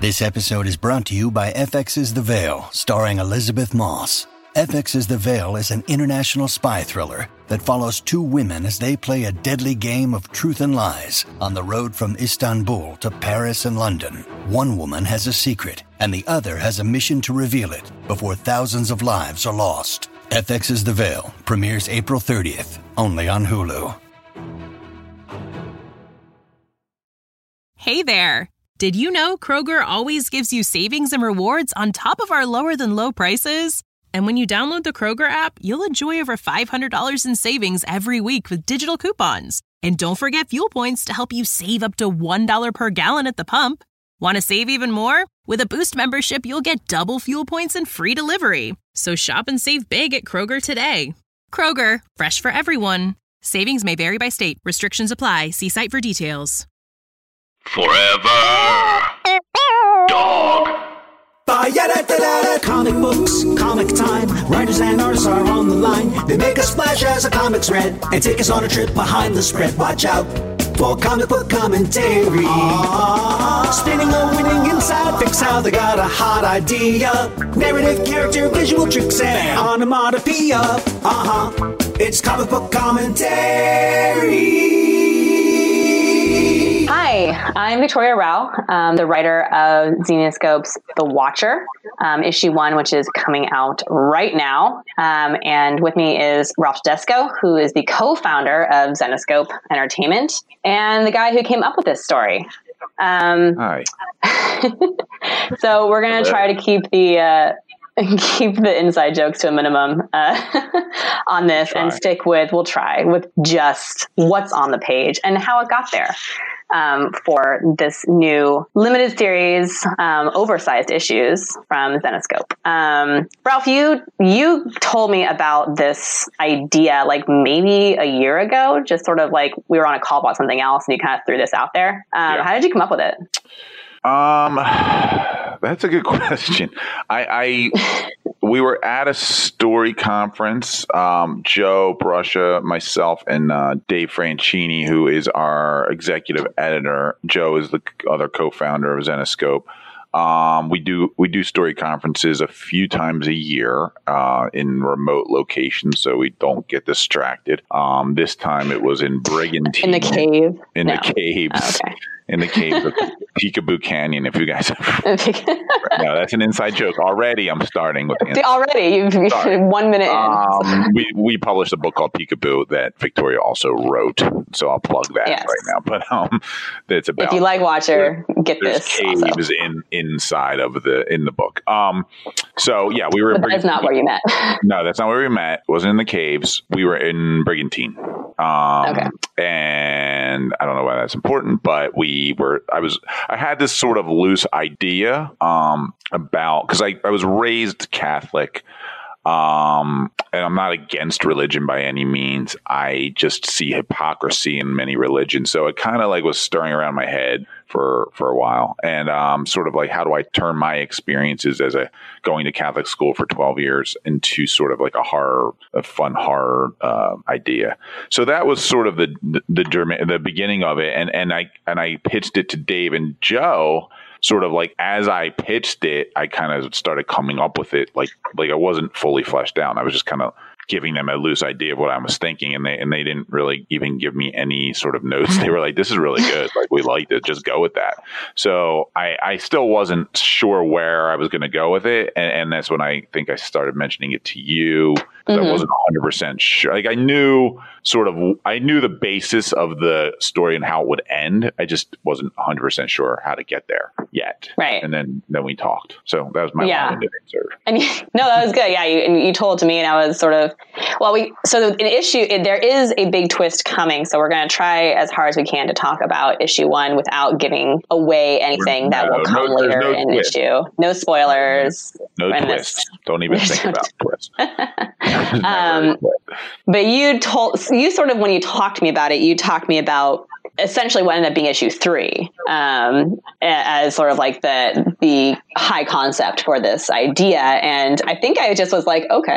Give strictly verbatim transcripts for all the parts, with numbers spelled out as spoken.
This episode is brought to you by F X's The Veil, starring Elizabeth Moss. F X's The Veil is an international spy thriller that follows two women as they play a deadly game of truth and lies on the road from Istanbul to Paris and London. One woman has a secret, and the other has a mission to reveal it before thousands of lives are lost. F X's The Veil premieres April thirtieth, only on Hulu. Hey there! Did you know Kroger always gives you savings and rewards on top of our lower-than-low prices? And when you download the Kroger app, you'll enjoy over five hundred dollars in savings every week with digital coupons. And don't forget fuel points to help you save up to one dollar per gallon at the pump. Want to save even more? With a Boost membership, you'll get double fuel points and free delivery. So shop and save big at Kroger today. Kroger, fresh for everyone. Savings may vary by state. Restrictions apply. See site for details. Forever Dog. Comic books, comic time. Writers and artists are on the line. They make a splash as a comic's read and take us on a trip behind the spread. Watch out for comic book commentary. Ah, spinning a winning inside. Fix how they got a hot idea. Narrative, character, visual tricks, and onomatopoeia. Uh-huh. It's comic book commentary. Hi, I'm Victoria Rao, um, the writer of Zenescope's The Watcher, um, issue one, which is coming out right now. Um, and with me is Ralph Tedesco, who is the co-founder of Zenescope Entertainment and the guy who came up with this story. Um, Hi. So we're going to try to keep the... Uh, keep the inside jokes to a minimum uh, on this Try. and stick with, we'll try, with just what's on the page and how it got there um, for this new limited series, um, oversized issues from Zenescope. Um, Ralph, you, you told me about this idea like maybe a year ago, just sort of like we were on a call about something else and you kind of threw this out there. Um, Yeah. How did you come up with it? Um, that's a good question. I, I we were at a story conference. Um, Joe Bruscia, myself, and uh, Dave Franchini, who is our executive editor. Joe is the other co-founder of Zenescope. Um, we do we do story conferences a few times a year uh, in remote locations, so we don't get distracted. Um, this time it was in Brigantine, In the cave? in No. the caves. Oh, okay. In the caves of Peekaboo Canyon, if you guys have. No, that's an inside joke. Already I'm starting with the inside. Already, you've Sorry. one minute in. Um, we, we published a book called Peekaboo that Victoria also wrote, so I'll plug that Yes. right now. But um, it's about If you like Watcher, get there's this. caves Also. in inside of the in the book. Um, so yeah, we were. in But that's Brig- not where you met. No, that's not where we met. It wasn't in the caves. We were in Brigantine. Um, Okay. And I don't know why that's important, but we were, I was, I had this sort of loose idea, um, about, cause I, I was raised Catholic. Um, and I'm not against religion by any means. I just see hypocrisy in many religions. So it kind of like was stirring around my head for, for a while. And, um, sort of like, how do I turn my experiences as a going to Catholic school for twelve years into sort of like a horror, a fun horror, uh, idea. So that was sort of the, the, the, the beginning of it. And, and I, and I pitched it to Dave and Joe. Sort of like as I pitched it, I kind of started coming up with it. Like, like I wasn't fully fleshed out. I was just kind of giving them a loose idea of what I was thinking. And they, and they didn't really even give me any sort of notes. They were like, this is really good. Like, we liked it. Just go with that. So I, I still wasn't sure where I was going to go with it. And, and that's when I think I started mentioning it to you. Mm-hmm. I wasn't one hundred percent sure. Like I knew sort of, I knew the basis of the story and how it would end. I just wasn't one hundred percent sure how to get there yet. Right. And then, then we talked. So that was my Yeah. long-winded answer. And you, no, that was good. Yeah, you, and you told it to me, and I was sort of, well, we. So an issue, it, there is a big twist coming. So we're going to try as hard as we can to talk about issue one without giving away anything that No, will come no, there's later no in twist. issue. No spoilers. No And twist. this- Don't even think no about twist. Um, But you told, you sort of, when you talked to me about it, you talked to me about essentially what ended up being issue three, um, as sort of like the, the high concept for this idea. And I think I just was like, okay,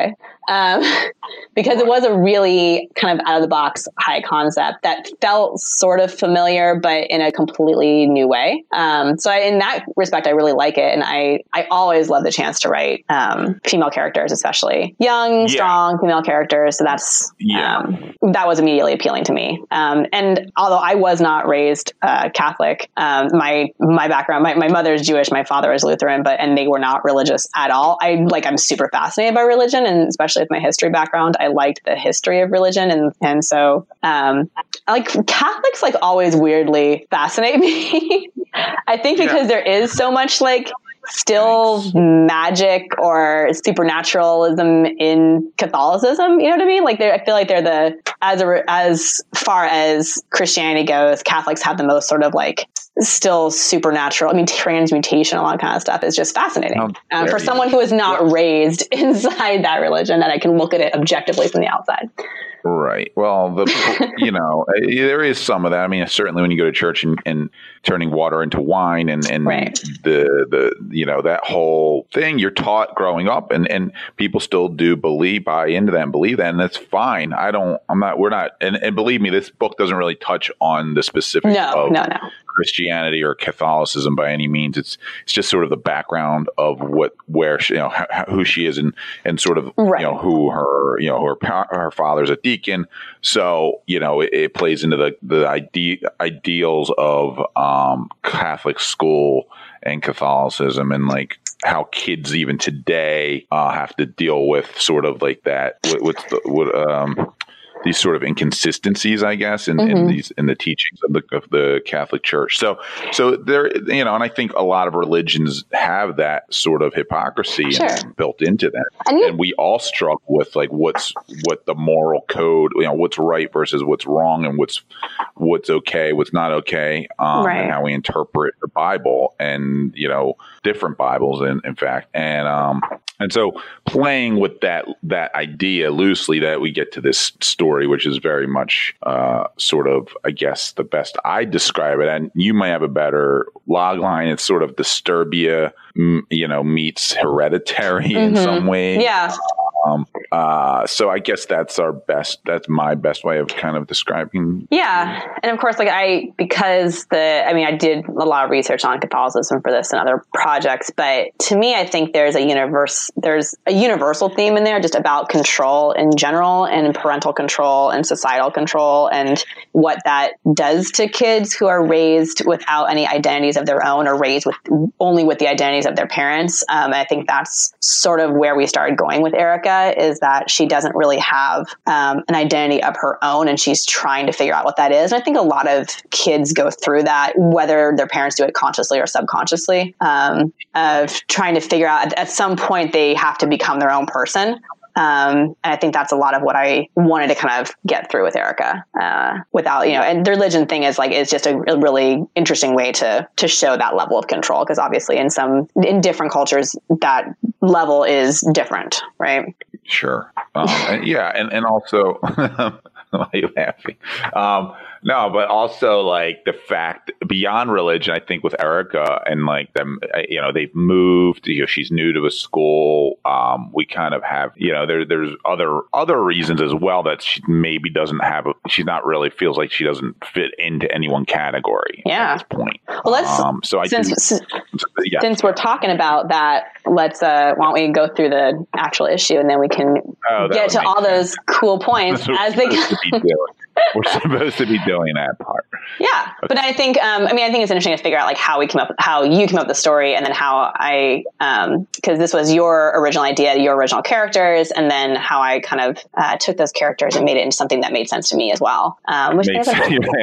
um, because it was a really kind of out of the box high concept that felt sort of familiar, but in a completely new way. Um, so I, in that respect, I really like it. And I, I always love the chance to write um, female characters, especially young, yeah. strong female characters. So that's, yeah. um, that was immediately appealing to me. Um, and although I was not raised uh, Catholic, um, my, my background, my, my mother is Jewish, my father is Lutheran, but, and they were not religious at all. I like, I'm super fascinated by religion, and especially with my history background, I liked the history of religion. And, and so, um, like Catholics, like always weirdly fascinate me. I think because yeah. there is so much like still nice. magic or supernaturalism in Catholicism. You know what I mean? Like I feel like they're the, as a, as far as Christianity goes, Catholics have the most sort of like still supernatural. I mean, transmutation, a lot of kind of stuff is just fascinating. Oh, um, for someone who is not yeah. raised inside that religion, that I can look at it objectively from the outside. Right. Well, the, you know, there is some of that. I mean, certainly when you go to church and, and turning water into wine and, and right. the, the, you know, that whole thing you're taught growing up, and, and people still do believe, buy into that and believe that. And that's fine. I don't, I'm not, we're not, and, and believe me, this book doesn't really touch on the specifics no, of no, no. Christianity or Catholicism by any means. It's, it's just sort of the background of what, where she, you know, how, who she is, and, and sort of, right. you know, who her, you know, her, her father's a deacon. So, you know, it, it plays into the, the ide- ideals of, um, Catholic school and Catholicism, and like how kids even today, uh, have to deal with sort of like that. What, what's the, what, um, these sort of inconsistencies, I guess, in, mm-hmm. in these in the teachings of the of the Catholic Church. So, so there, you know, and I think a lot of religions have that sort of hypocrisy sure. built into that, and, you, and we all struggle with like what's what the moral code, you know, what's right versus what's wrong, and what's what's okay, what's not okay, um, right. and how we interpret the Bible, and you know, different Bibles, in in fact, and um, and so playing with that that idea loosely, that we get to this story, which is very much uh, sort of, I guess, the best I describe it. And you might have a better log line. It's sort of Disturbia, m- you know, meets Hereditary mm-hmm. in some ways. Yeah. Um, uh, so I guess that's our best, that's my best way of kind of describing. Yeah. And of course, like I, because the, I mean, I did a lot of research on Catholicism for this and other projects, but to me, I think there's a universe, there's a universal theme in there just about control in general, and parental control and societal control, and what that does to kids who are raised without any identities of their own, or raised with only with the identities of their parents. Um, and I think that's sort of where we started going with Erica, is that she doesn't really have um, an identity of her own, and she's trying to figure out what that is. And I think a lot of kids go through that, whether their parents do it consciously or subconsciously, um, of trying to figure out at some point they have to become their own person. Um, and I think that's a lot of what I wanted to kind of get through with Erica, uh, without, you know, and the religion thing is like, is just a, a really interesting way to, to show that level of control. Cause obviously in some, in different cultures, that level is different, right? Sure. Um, and yeah. And, and also, why are you laughing? Um, No, but also like the fact beyond religion, I think with Erica and like them, you know, they've moved, you know, she's new to a school. Um, we kind of have, you know, there, there's other, other reasons as well that she maybe doesn't have, a, she's not really feels like she doesn't fit into any one category yeah. at this point. Well, let's, um, so I since, do, since, yeah. since we're talking about that, let's, uh, why don't we go through the actual issue, and then we can oh, get to all sense. those cool points as they go. We're supposed to be doing that part. Yeah. Okay. But I think, um, I mean, I think it's interesting to figure out like how we came up, how you came up with the story, and then how I, um, cause this was your original idea, your original characters, and then how I kind of, uh, took those characters and made it into something that made sense to me as well. Um, which made sense,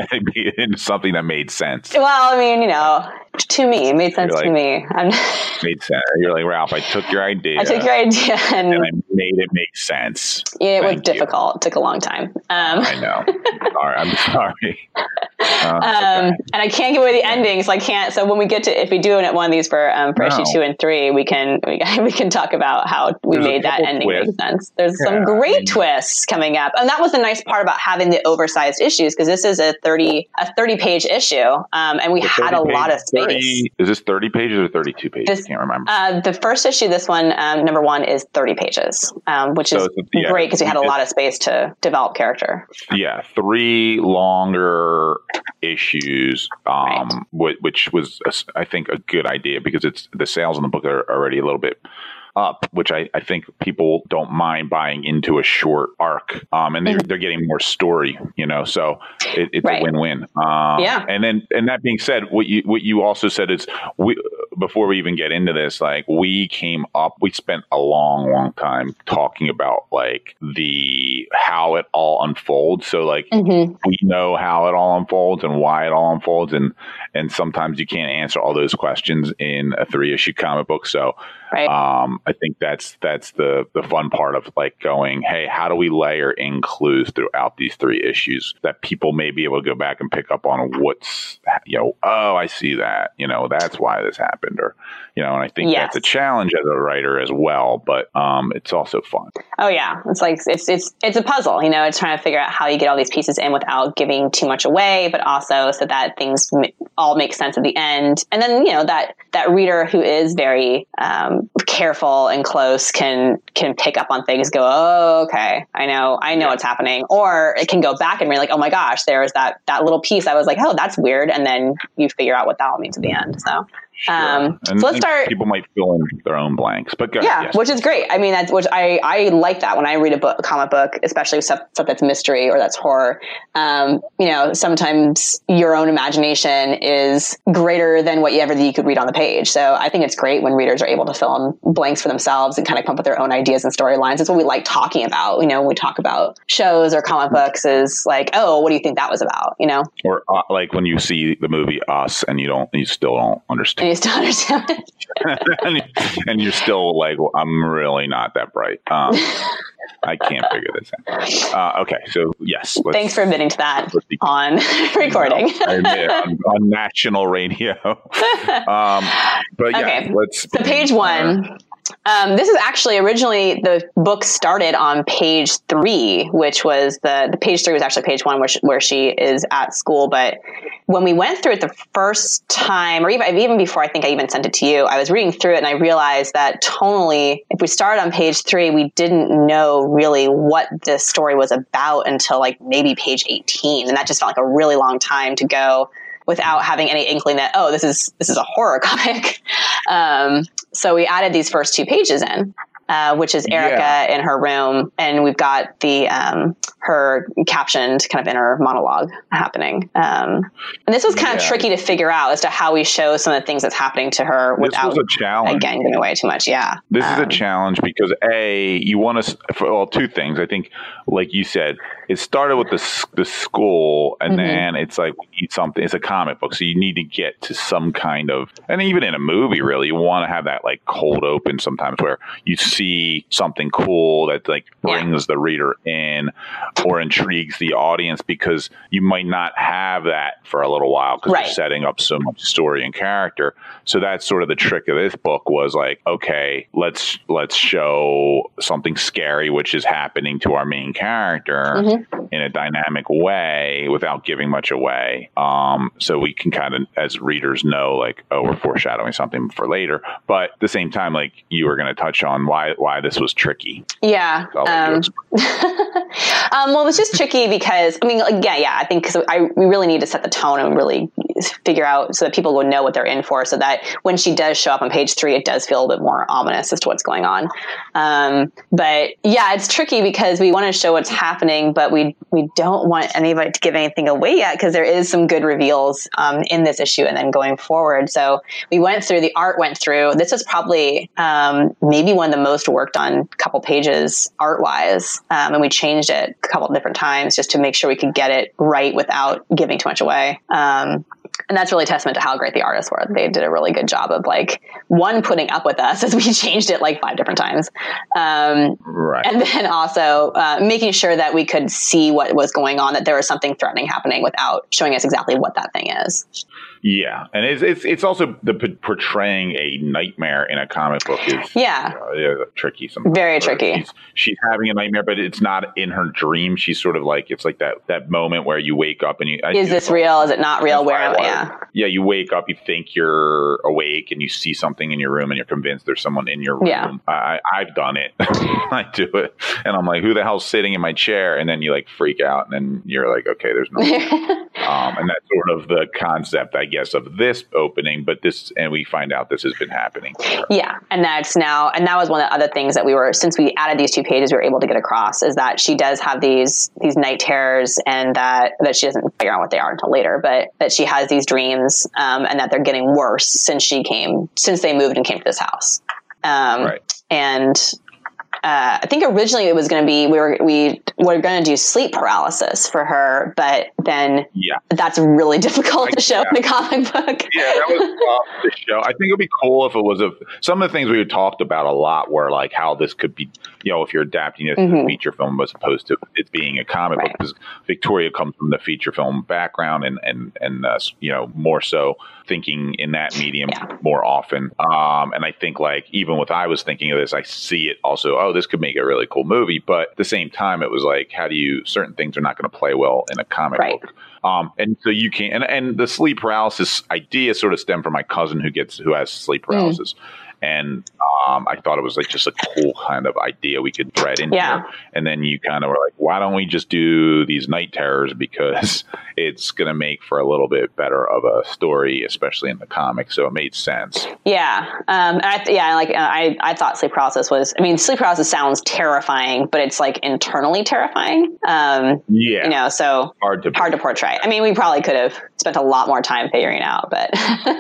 into something that made sense. Well, I mean, you know, to me, it made sense like, to me. I'm made sense. You're like, Ralph, I took your idea. I took your idea and, and I made it make sense. Yeah, it Thank was difficult. You. It took a long time. Um, I know. Sorry, I'm sorry. Uh, um, okay. And I can't give away the ending, so I can't. So when we get to, if we do it at one of these for um, for no. issue two and three, we can we, we can talk about how we There's made that ending twists. make sense. There's yeah, some great I mean, twists coming up, and that was the nice part about having the oversized issues, because this is a thirty a thirty page issue, um, and we had a page, lot of space. thirty thirty, is this thirty pages or thirty-two pages? This, I can't remember. Uh, the first issue, this one, um, number one, is thirty pages, um, which so is yeah, great because we had a lot of space to develop character. Yeah, three longer issues, um, right. which was, I think, a good idea because it's the sales in the book are already a little bit up, which I, I think people don't mind buying into a short arc. Um, and they're, mm-hmm. they're getting more story, you know, so it, it's right. a win-win. Um, yeah. And then, and that being said, what you, what you also said is we, before we even get into this, like we came up, we spent a long, long time talking about like the, how it all unfolds. So like mm-hmm. we know how it all unfolds and why it all unfolds. And, and sometimes you can't answer all those questions in a three issue comic book. So, right. um, I think that's that's the the fun part of like going, hey, how do we layer in clues throughout these three issues that people may be able to go back and pick up on what's, you know, oh, I see that, you know, that's why this happened, or, you know, and I think yes. that's a challenge as a writer as well, but um, it's also fun. Oh yeah, it's like it's it's it's a puzzle, you know, it's trying to figure out how you get all these pieces in without giving too much away, but also so that things m- all make sense at the end, and then you know that that reader who is very um, careful and close can can pick up on things, go, oh, okay, I know, I know yeah. what's happening. Or it can go back and be like, oh my gosh, there's that that little piece. I was like, oh, that's weird. And then you figure out what that all means at the end. So Sure. Um, and, so let's start. People might fill in their own blanks, but go yeah, ahead, yes. which is great. I mean, that's which I, I like that when I read a book, a comic book, especially stuff, stuff that's mystery or that's horror. Um, you know, sometimes your own imagination is greater than what you ever you could read on the page. So I think it's great when readers are able to fill in blanks for themselves and kind of come up with their own ideas and storylines. It's what we like talking about. You know, when we talk about shows or comic books, is like, oh, what do you think that was about? You know, or uh, like when you see the movie Us and you don't, you still don't understand. And you still understand. and, and you're still like, well, I'm really not that bright. Um, I can't figure this out. Uh, okay, so yes. Thanks for admitting to that on recording. No, I admit, on, on national radio. um, but yeah, okay. let's. So page one. Uh, Um, this is actually originally the book started on page three, which was the, the page three was actually page one, which where she is at school. But when we went through it the first time, or even, even before I think I even sent it to you, I was reading through it and I realized that tonally, if we started on page three, we didn't know really what this story was about until like maybe page eighteen. And that just felt like a really long time to go without having any inkling that, oh, this is this is a horror comic. Um, so we added these first two pages in, uh, which is Erica yeah. in her room, and we've got the um, her captioned kind of inner monologue happening. Um, and this was kind yeah. of tricky to figure out as to how we show some of the things that's happening to her without, this was a challenge. again, giving away too much. Yeah. This um, is a challenge because, A, you want to, well, two things. I think, like you said, it started with the, the school, and mm-hmm. then it's like, we need something. It's a comic book, so you need to get to some kind of, and even in a movie, really, you want to have that like cold open sometimes where you see something cool that like brings yeah. the reader in or intrigues the audience, because you might not have that for a little while because right. you're setting up so much story and character. So that's sort of the trick of this book, was like, okay, let's let's show something scary which is happening to our main character mm-hmm. in a dynamic way without giving much away. Um, so we can kind of, as readers, know like, oh, we're foreshadowing something for later. But at the same time, like you were going to touch on why why this was tricky. Yeah. Um, um, well, it's just tricky because, I mean, like, yeah, yeah, I think because I we really need to set the tone and really figure out so that people will know what they're in for, so that when she does show up on page three, it does feel a little bit more ominous as to what's going on. Um, but yeah, it's tricky because we want to show what's happening, but we we don't want anybody to give anything away yet, because there is some good reveals um, in this issue and then going forward. So we went through, the art went through. This was probably um, maybe one of the most worked on couple pages art-wise, um, and we changed it a couple of different times just to make sure we could get it right without giving too much away. Um, And that's really a testament to how great the artists were. They did a really good job of like, one, putting up with us as we changed it like five different times. Um, right. And then also uh, making sure that we could see what was going on, that there was something threatening happening without showing us exactly what that thing is. Yeah, and it's it's it's also the p- portraying a nightmare in a comic book is yeah, uh, yeah tricky. Sometimes. Very tricky. She's, she's having a nightmare, but it's not in her dream. She's sort of like it's like that that moment where you wake up and you is this real? Is it not real? Where am I? Yeah, yeah. You wake up, you think you're awake, and you see something in your room, and you're convinced there's someone in your room. Yeah. I, I've done it. I do it, and I'm like, who the hell's sitting in my chair? And then you like freak out, and then you're like, okay, there's no. um, and that's sort of the concept, I guess, of this opening, but this, and we find out this has been happening. Yeah. And that's now, and that was one of the other things that we were, since we added these two pages, we were able to get across is that she does have these, these night terrors and that, that she doesn't figure out what they are until later, but that she has these dreams, um, and that they're getting worse since she came, since they moved and came to this house. Um, right. And, Uh, I think originally it was going to be, we were, we were going to do sleep paralysis for her, but then yeah. that's really difficult I, to show yeah. in a comic book. Yeah, that was tough to show. I think it would be cool if it was a, some of the things we had talked about a lot were like how this could be, you know, if you're adapting it mm-hmm. to a feature film as opposed to it being a comic right. book, because Victoria comes from the feature film background and, and, and, uh, you know, more so thinking in that medium yeah. more often. Um, and I think like, even with, I was thinking of this, I see it also, oh, this could make a really cool movie. But at the same time, it was like, how do you, certain things are not going to play well in a comic right. book. Um, and so you can't, and, and the sleep paralysis idea sort of stemmed from my cousin who gets, who has sleep paralysis. Mm. And um, I thought it was like just a cool kind of idea we could thread in yeah. here. And then you kind of were like, why don't we just do these night terrors? Because it's going to make for a little bit better of a story, especially in the comics. So it made sense. Yeah. Um, and I th- yeah, like uh, I, I thought sleep paralysis was, I mean, sleep paralysis sounds terrifying, but it's like internally terrifying. Um, yeah. You know, so hard to, hard to portray. I mean, we probably could have spent a lot more time figuring it out, but,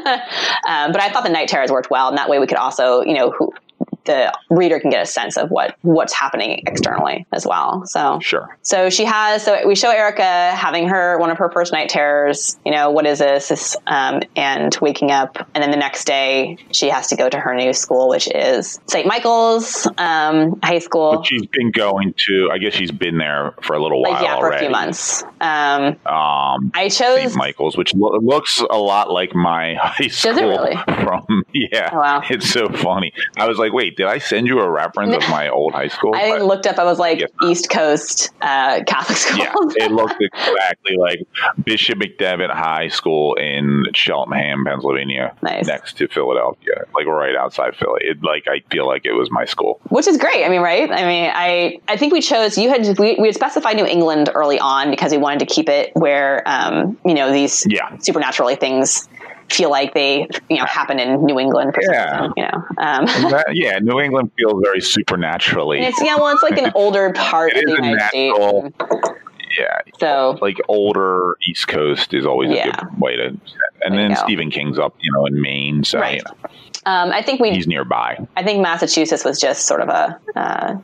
um, but I thought the night terrors worked well. And that way we could also So, you know, who, the reader can get a sense of what, what's happening externally as well. So, sure. So she has, so we show Erica having her, one of her first night terrors, you know, what is this? this um, and waking up. And then the next day she has to go to her new school, which is Saint Michael's um, High School. But she's been going to, I guess she's been there for a little while like, yeah, for already. a few months. Um, um, I chose Saint Michael's, which lo- looks a lot like my high school. Does it really? From, yeah. Oh, wow. It's so funny. I was like, wait, did I send you a reference of my old high school? I but, looked up, I was like, East Coast uh, Catholic school. Yeah, it looked exactly like Bishop McDevitt High School in Cheltenham, Pennsylvania, nice. Next to Philadelphia, like right outside Philly. It, like, I feel like it was my school. Which is great. I mean, right? I mean, I, I think we chose, you had, we, we had specified New England early on because we wanted to keep it where, um, you know, these yeah. supernaturally things feel like they, you know, happen in New England for yeah. some reason, you know. Um, that, yeah, New England feels very supernaturally. It's, yeah, well, it's like an older part of the United natural, States. Yeah. So, like older East Coast is always yeah. a good way to, and then Stephen King's up, you know, in Maine. So, right. you know, um, I think we, he's nearby. I think Massachusetts was just sort of a, uh,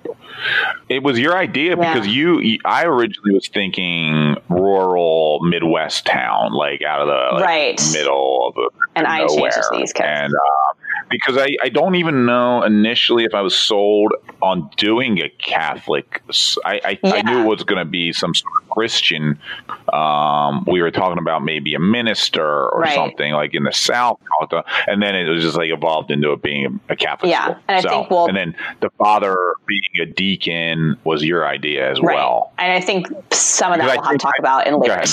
it was your idea yeah. because you, you, I originally was thinking rural Midwest town, like out of the like, right. middle of the and nowhere. I changed it to the East Coast. And, uh, because I, I don't even know initially if I was sold on doing a Catholic. I, I, yeah. I knew it was going to be some sort of Christian. Um, we were talking about maybe a minister or right. something like in the South. And then it was just like evolved into it being a Catholic yeah. school. And I so, think, well, and then the father being a deacon was your idea as right. well. And I think some of that we'll have to talk I, about in later.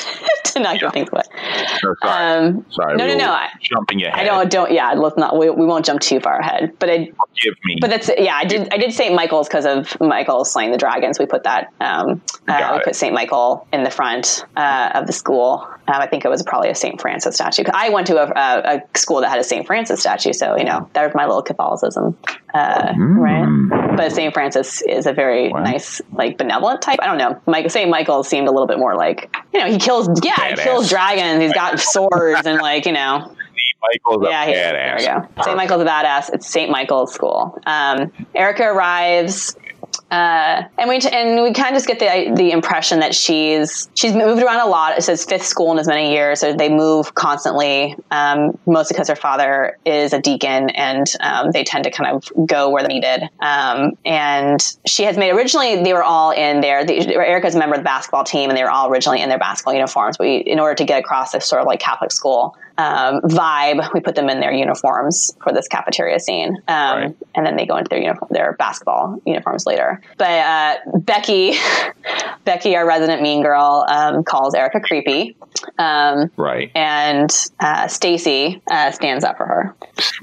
To not get things wet. No, sorry. Um, sorry. No, no, no. I, jumping ahead. I don't, don't, yeah, let's not, we, we won't jump too far ahead, but I, forgive me. But that's, yeah, I did, I did Saint Michael's because of Michael slaying the dragons. We put that, um, uh, we put Saint Michael in the front, uh, of the school. Um, I think it was probably a Saint Francis statue. I went to a, a, a school that had a Saint Francis statue. So, you know, that was my little Catholicism, uh, mm. right? But Saint Francis is a very wow. nice, like benevolent type. I don't know. Mike, Saint Michael seemed a little bit more like, you know, he kills, yeah, Badass. He kills dragons. He's got swords and like, you know. Michael's yeah, a he, badass. There we go. Saint Michael's a badass. It's Saint Michael's school. Um, Erica arrives. Uh, and we, and we kind of just get the, the impression that she's, she's moved around a lot. It says fifth school in as many years. So they move constantly, um, mostly because her father is a deacon and, um, they tend to kind of go where they're needed. Um, and she has made, originally they were all in there. The, Erica's a member of the basketball team and they were all originally in their basketball uniforms. We, in order to get across this sort of like Catholic school, um, vibe. We put them in their uniforms for this cafeteria scene. Um, right. And then they go into their uniform, their basketball uniforms later. But uh, Becky, Becky, our resident mean girl, um, calls Erica creepy. Um, right. And uh, Stacy uh, stands up for her.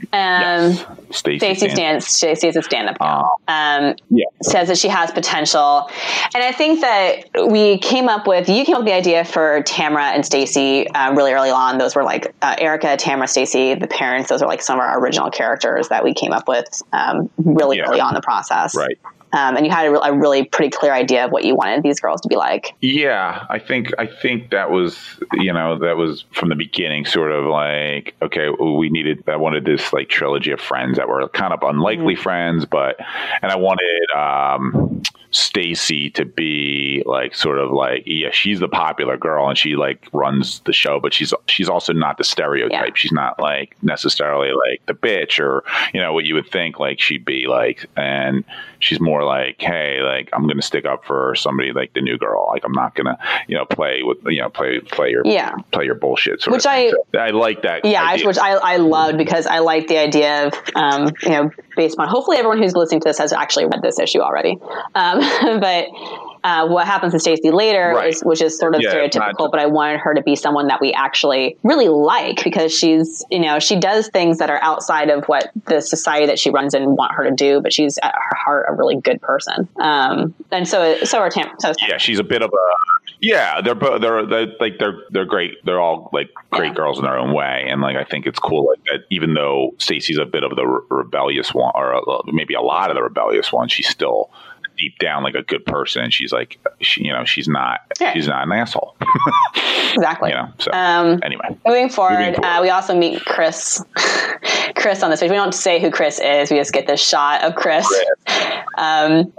Um, yes. Stacy stands. Stacy is a stand-up girl. Uh, um, yeah. Says that she has potential, and I think that we came up with. You came up with the idea for Tamra and Stacy uh, really early on. Those were like uh, Erica, Tamra, Stacy, the parents. Those are like some of our original characters that we came up with um, really yeah. early on in the process. Right. Um, and you had a, a really pretty clear idea of what you wanted these girls to be like. Yeah, I think I think that was, you know, that was from the beginning sort of like, okay, we needed, I wanted this like trilogy of friends that were kind of unlikely mm-hmm. friends, but, and I wanted um, Stacy to be like sort of like, yeah, she's the popular girl and she like runs the show, but she's she's also not the stereotype. Yeah. She's not like necessarily like the bitch or, you know, what you would think like she'd be like, and she's more like, hey, like I'm gonna stick up for somebody like the new girl. Like I'm not gonna, you know, play with, you know, play play your yeah. play your bullshit. Sort which of I so I like that. Yeah, idea. which I I loved because I like the idea of um, you know, based on hopefully everyone who's listening to this has actually read this issue already. Um, but uh, what happens to Stacy later, right. is, which is sort of yeah, stereotypical, not, but I wanted her to be someone that we actually really like because she's, you know, she does things that are outside of what the society that she runs in want her to do, but she's at her heart a really good person. Um, and so, so are Tam. So yeah, she's a bit of a, yeah, they're both, they're, they're like, they're, they're great. They're all like great yeah. girls in their own way. And like, I think it's cool like that, even though Stacy's a bit of the re- rebellious one, or a, maybe a lot of the rebellious one, she's still deep down like a good person, and she's like, she, you know, she's not, yeah. she's not an asshole. Exactly. You know. So um, anyway, moving forward, moving forward. Uh, we also meet Chris. Chris on this page. We don't say who Chris is. We just get this shot of Chris. Chris. Um,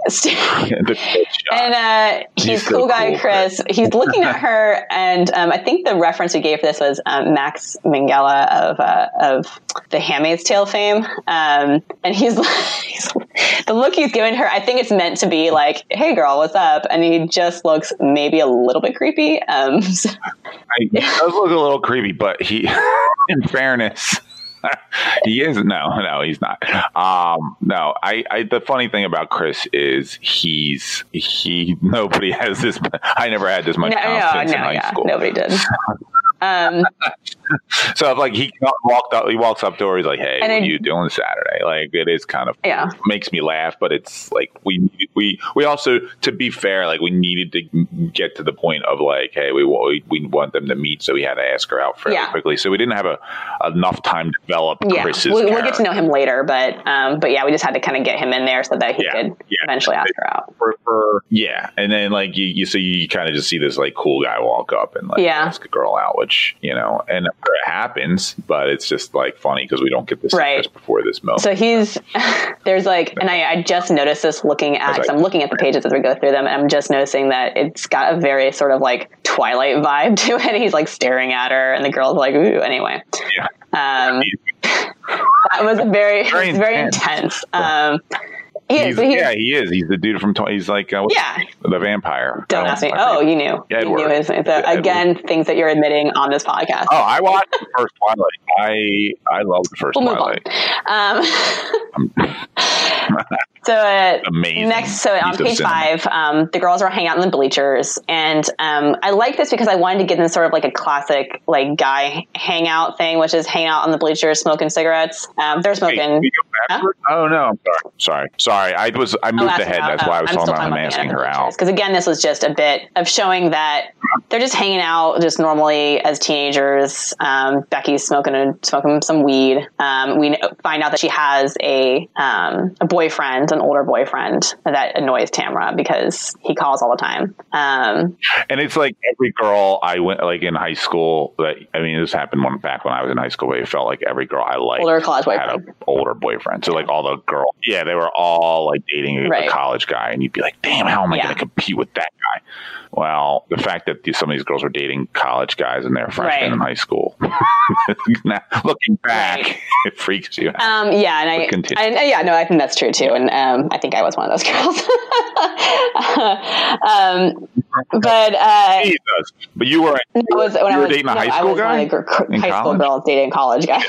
and uh, he's, he's cool so guy cool. Chris. He's looking at her, and um, I think the reference we gave for this was um, Max Minghella of uh, of the Handmaid's Tale fame. Um, and he's, he's the look he's giving her. I think it's meant to be like, "Hey, girl, what's up?" And he just looks maybe a little bit creepy. Um, so. He does look a little creepy, but he, in fairness. He is no, no, he's not. Um, no, I, I. The funny thing about Chris is he's he. Nobody has this. I never had this much no, confidence no, no, in high yeah, school. Nobody did. Um, so if, like he walked up, he walks up to her. He's like, "Hey, what I, are you doing Saturday?" Like it is kind of yeah. makes me laugh, but it's like we we we also, to be fair, like we needed to get to the point of like, hey, we we, we want them to meet, so we had to ask her out fairly yeah. quickly. So we didn't have a enough time to develop yeah. Chris's. We'll, we'll get to know him later, but um, but yeah, we just had to kind of get him in there so that he yeah. could yeah. eventually ask her out. For, for, yeah, and then like you, you so you kind of just see this like cool guy walk up and like yeah. ask a girl out, which you know. And it happens, but it's just like funny because we don't get this right. before this moment. So he's there's like, and I, I just noticed this looking at, because I'm looking at the pages as we go through them, and I'm just noticing that it's got a very sort of like Twilight vibe to it. He's like staring at her, and the girl's like, ooh, anyway. Yeah. Um, that was very, very, was very intense. Um, He is, he yeah, is. he is. He's the dude from. He's like uh, yeah, the vampire. Don't ask me. Oh, you knew. Edward. You knew his. So, again, things that you're admitting on this podcast. Oh, I watched the first Twilight. I I love the first we'll Twilight. Um, so uh, amazing. Next, so on page five, um, the girls are hanging out in the bleachers, and um, I like this because I wanted to give them sort of like a classic like guy hangout thing, which is hanging out on the bleachers, smoking cigarettes. Um, they're smoking. Wait, huh? Oh no, I'm sorry. Sorry, sorry. I was I moved oh, ahead. Out. That's why I was I'm talking talking about him asking her out. Because again, this was just a bit of showing that they're just hanging out just normally as teenagers. Um, Becky's smoking a, smoking some weed. Um, we find out that she has a um, a boyfriend, an older boyfriend that annoys Tamra because he calls all the time. Um, and it's like every girl I went like in high school. That I mean, this happened one back when I was in high school. Where it felt like every girl I liked older college had boyfriend. an older boyfriend. friends. So like all the girls, yeah, they were all like dating a, Right. a college guy, and you'd be like, damn, how am I Yeah. going to compete with that guy? Well, the fact that these, some of these girls were dating college guys and they're freshmen Right. in high school, now, looking back, Right. it freaks you out. Um, yeah, and I, continue. I, yeah, no, I think that's true too, and um, I think I was one of those girls. um, but uh, Jesus. But you were, I was when you I were was dating a no, high I school was guy? one of the gr- In high school college? girls dating a college guy.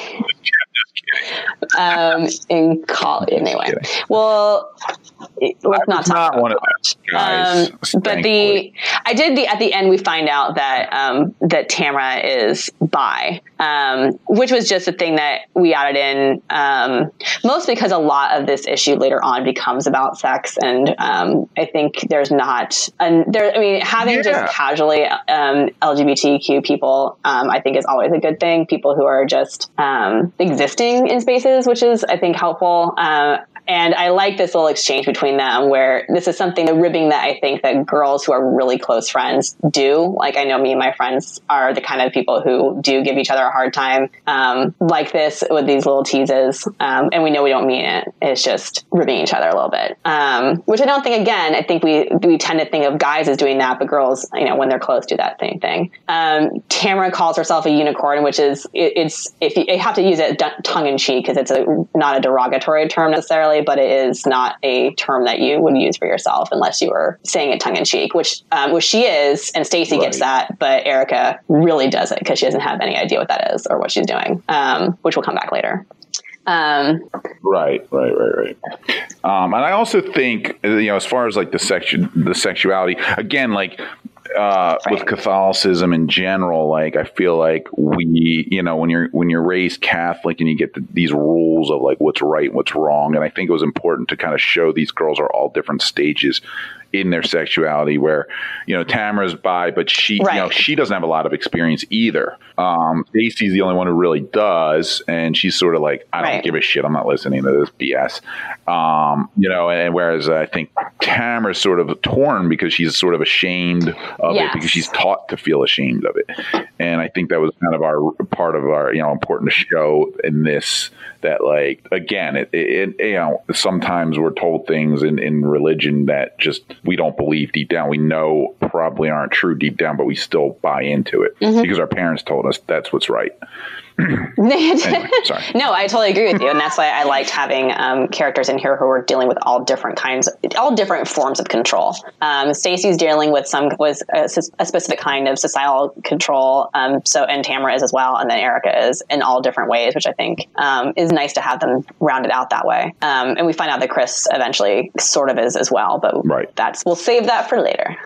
um, in college, anyway. Well, it, let's I not was talk not about one of college. those guys. Um, but the I did the at the end we find out that um, that Tamara is bi, um, which was just a thing that we added in, um, mostly because a lot of this issue later on becomes about sex, and um, I think there's not and there. I mean, having Yeah. just casually um, L G B T Q people, um, I think is always a good thing. People who are just um, existing in spaces, which is I think helpful. Uh, And I like this little exchange between them where this is something, the ribbing that I think that girls who are really close friends do. Like I know me and my friends are the kind of people who do give each other a hard time, um, like this with these little teases. Um, and we know we don't mean it. It's just ribbing each other a little bit. Um, which I don't think, again, I think we, we tend to think of guys as doing that, but girls, you know, when they're close do that same thing. Um, Tamara calls herself a unicorn, which is, it, it's, if you, you have to use it tongue in cheek because it's a, not a derogatory term necessarily, but it is not a term that you would use for yourself unless you were saying it tongue in cheek, which, um, which she is, and Stacey gets Right. that, but Erica really does it because she doesn't have any idea what that is or what she's doing, um, which will come back later. Um, Right, right, right, right. Um, and I also think, you know, as far as like the section, the sexuality, again, like uh, Right. with Catholicism in general, like I feel like we, you know, when you're when you're raised Catholic and you get the, these rules of like what's right and what's wrong, and I think it was important to kind of show these girls are all different stages in their sexuality where, you know, Tamara's bi, but she, Right. you know, she doesn't have a lot of experience either. Um, Stacey's the only one who really does. And she's sort of like, I don't Right. give a shit. I'm not listening to this B S. Um, you know, and whereas I think Tamara's sort of torn because she's sort of ashamed of Yes. it because she's taught to feel ashamed of it. And I think that was kind of our part of our, you know, important to show in this that like, again, it, it, it you know, sometimes we're told things in, in religion that just, we don't believe deep down. We know probably aren't true deep down, but we still buy into it Mm-hmm. because our parents told us that's what's right. Anyway, sorry. No, I totally agree with you, and that's why I liked having um, characters in here who are dealing with all different kinds, all different forms of control. Um, Stacey's dealing with some with a, a specific kind of societal control, um, so and Tamara is as well, and then Erica is in all different ways, which I think um, is nice to have them rounded out that way. Um, and we find out that Chris eventually sort of is as well, but Right. that's we'll save that for later.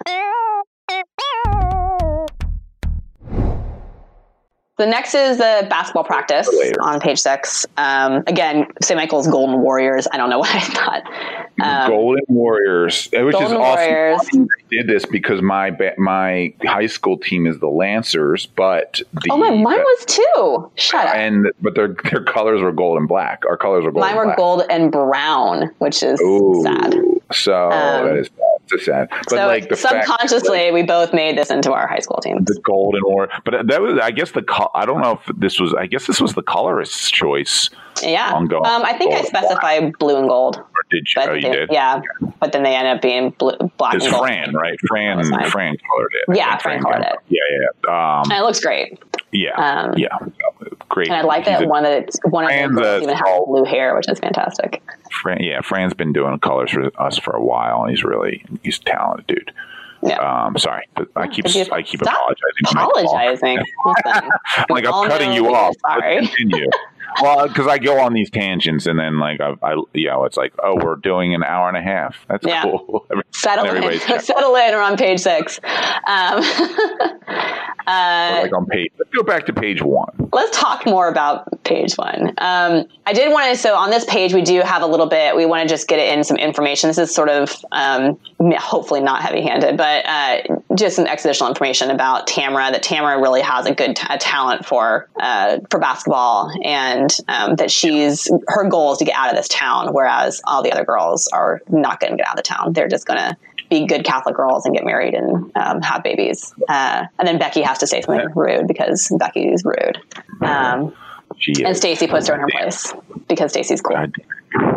The next is the basketball practice Later. on page six. Um, again, Saint Michael's Golden Warriors. I don't know what I thought. Um, Golden Warriors, which Golden is Warriors. awesome. I did this because my ba- my high school team is the Lancers, but the oh, my, mine was too. Shut up. and but their their colors were gold and black. Our colors were gold. Mine and were black. gold and brown, which is Ooh, sad. So Um, that is sad. It's sad. But So like the fact- subconsciously, we both made this into our high school teams. the golden war, but that was, I guess the, col- I don't know if this was, I guess this was the colorist's choice. Yeah. on gold. Um, I think I Gold. specified blue and gold. Or did you? But Oh, you they- did? Yeah. But then they ended up being blue, black It's and gold. Fran, right? Fran, That was mine. Fran colored it. I Yeah, think Fran colored it. Yeah, yeah. Um, And it looks great. yeah, Um, yeah. Great. And I like He's that a- one that it's, one of Fran's the girls a even has tall- blue hair, which is fantastic. Fran, yeah, Fran's been doing colors for us for a while, and he's really, he's a talented dude. Yeah. Um, sorry, but I keep, Did you- I keep Stop apologizing. when I talk. Apologizing. Listen, Like we all I'm cutting know you you're off. but Sorry. Continue. Well, because I go on these tangents, and then like I, I, you know, it's like, oh, we're doing an hour and a half. That's Yeah. cool. Settle in. Everybody's Settle in. We're on page six. Um, uh, like on page. Let's go back to page one. let's talk more about page one. Um, I did want to, so on this page, we do have a little bit, we want to just get it in some information. This is sort of, um, hopefully not heavy handed, but, uh, just some expositional information about Tamara, that Tamara really has a good t- a talent for, uh, for basketball, and, um, that she's, her goal is to get out of this town, whereas all the other girls are not going to get out of the town. They're just going to be good Catholic girls and get married and um, have babies. Uh, and then Becky has to say something rude because Becky's rude. Um, She and is. Stacey puts her in her place because Stacey's cool. God,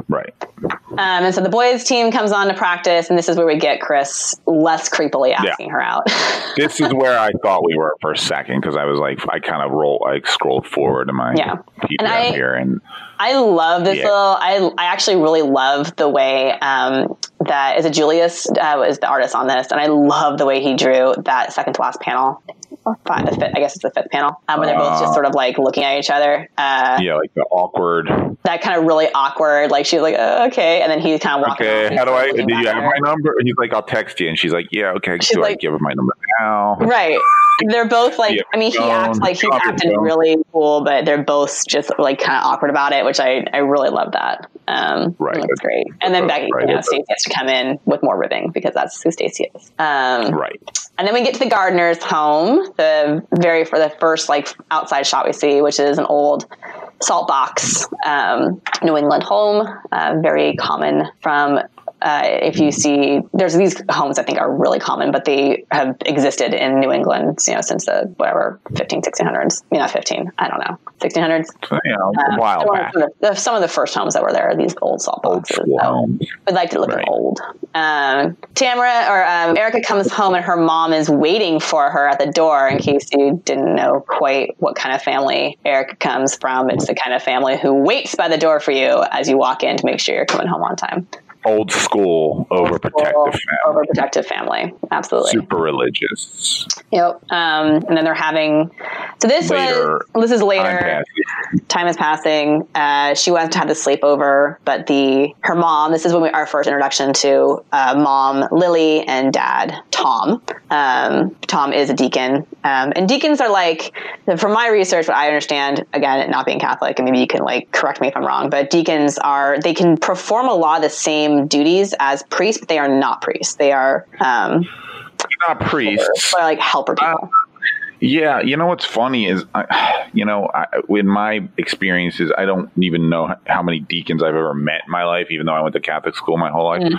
Right. Um, and so the boys team comes on to practice, and this is where we get Chris less creepily asking yeah. her out. This is where I thought we were for a second, because I was like, I kind of roll, I scrolled forward to my yeah. P D F and I, here, and I love this yeah. little. I I actually really love the way um, that is it Julius uh, was the artist on this, and I love the way he drew that second to last panel. Five, the fifth, I guess it's the fifth panel, um, where they're both just sort of like looking at each other. Uh, yeah, like the awkward. That kind of really awkward. Like she's like, oh, okay, and then he's kind of walking. Okay, how do I? Did you have her. my number? And he's like, I'll text you. And she's like, yeah, okay. She's do like, I give her my number now? Right. They're both like. I mean, he phone, acts like he's acting really cool, but they're both just like kind of awkward about it, which I I really love that. Um, right, that's great. And then Becky, right, you know, Stacey has to come in with more ribbing because that's who Stacey is. Um, right. And then we get to the Gardner's home, the very for the first like outside shot we see, which is an old salt box um, New England home, uh, very common from. Uh, if you see, there's these homes I think are really common, but they have existed in New England, you know, since the whatever fifteen, sixteen hundreds. You know, fifteen. I don't know, sixteen hundreds. You know, a while uh, back. Some of, the, some of the first homes that were there are these old salt boxes. Old so we'd like to look right. old. Um, Tamara or um, Erica comes home and her mom is waiting for her at the door. In case you didn't know quite what kind of family Erica comes from, it's the kind of family who waits by the door for you as you walk in to make sure you're coming home on time. Old school, overprotective family. Overprotective family, absolutely. Super religious. Yep. Um, and then they're having. So this later, was. This is later. Time, time is passing. Uh, she went to have the sleepover, but the her mom. This is when we our first introduction to uh, mom Lily and dad Tom. Um, Tom is a deacon, um, and deacons are like, from my research, what I understand, again, not being Catholic, and maybe you can like correct me if I'm wrong, but deacons are they can perform a lot of the same duties as priests, but they are not priests. They are um, not priests. They're like helper people. Uh, yeah, you know what's funny is, I, you know, I, in my experiences, I don't even know how many deacons I've ever met in my life, even though I went to Catholic school my whole life. Mm.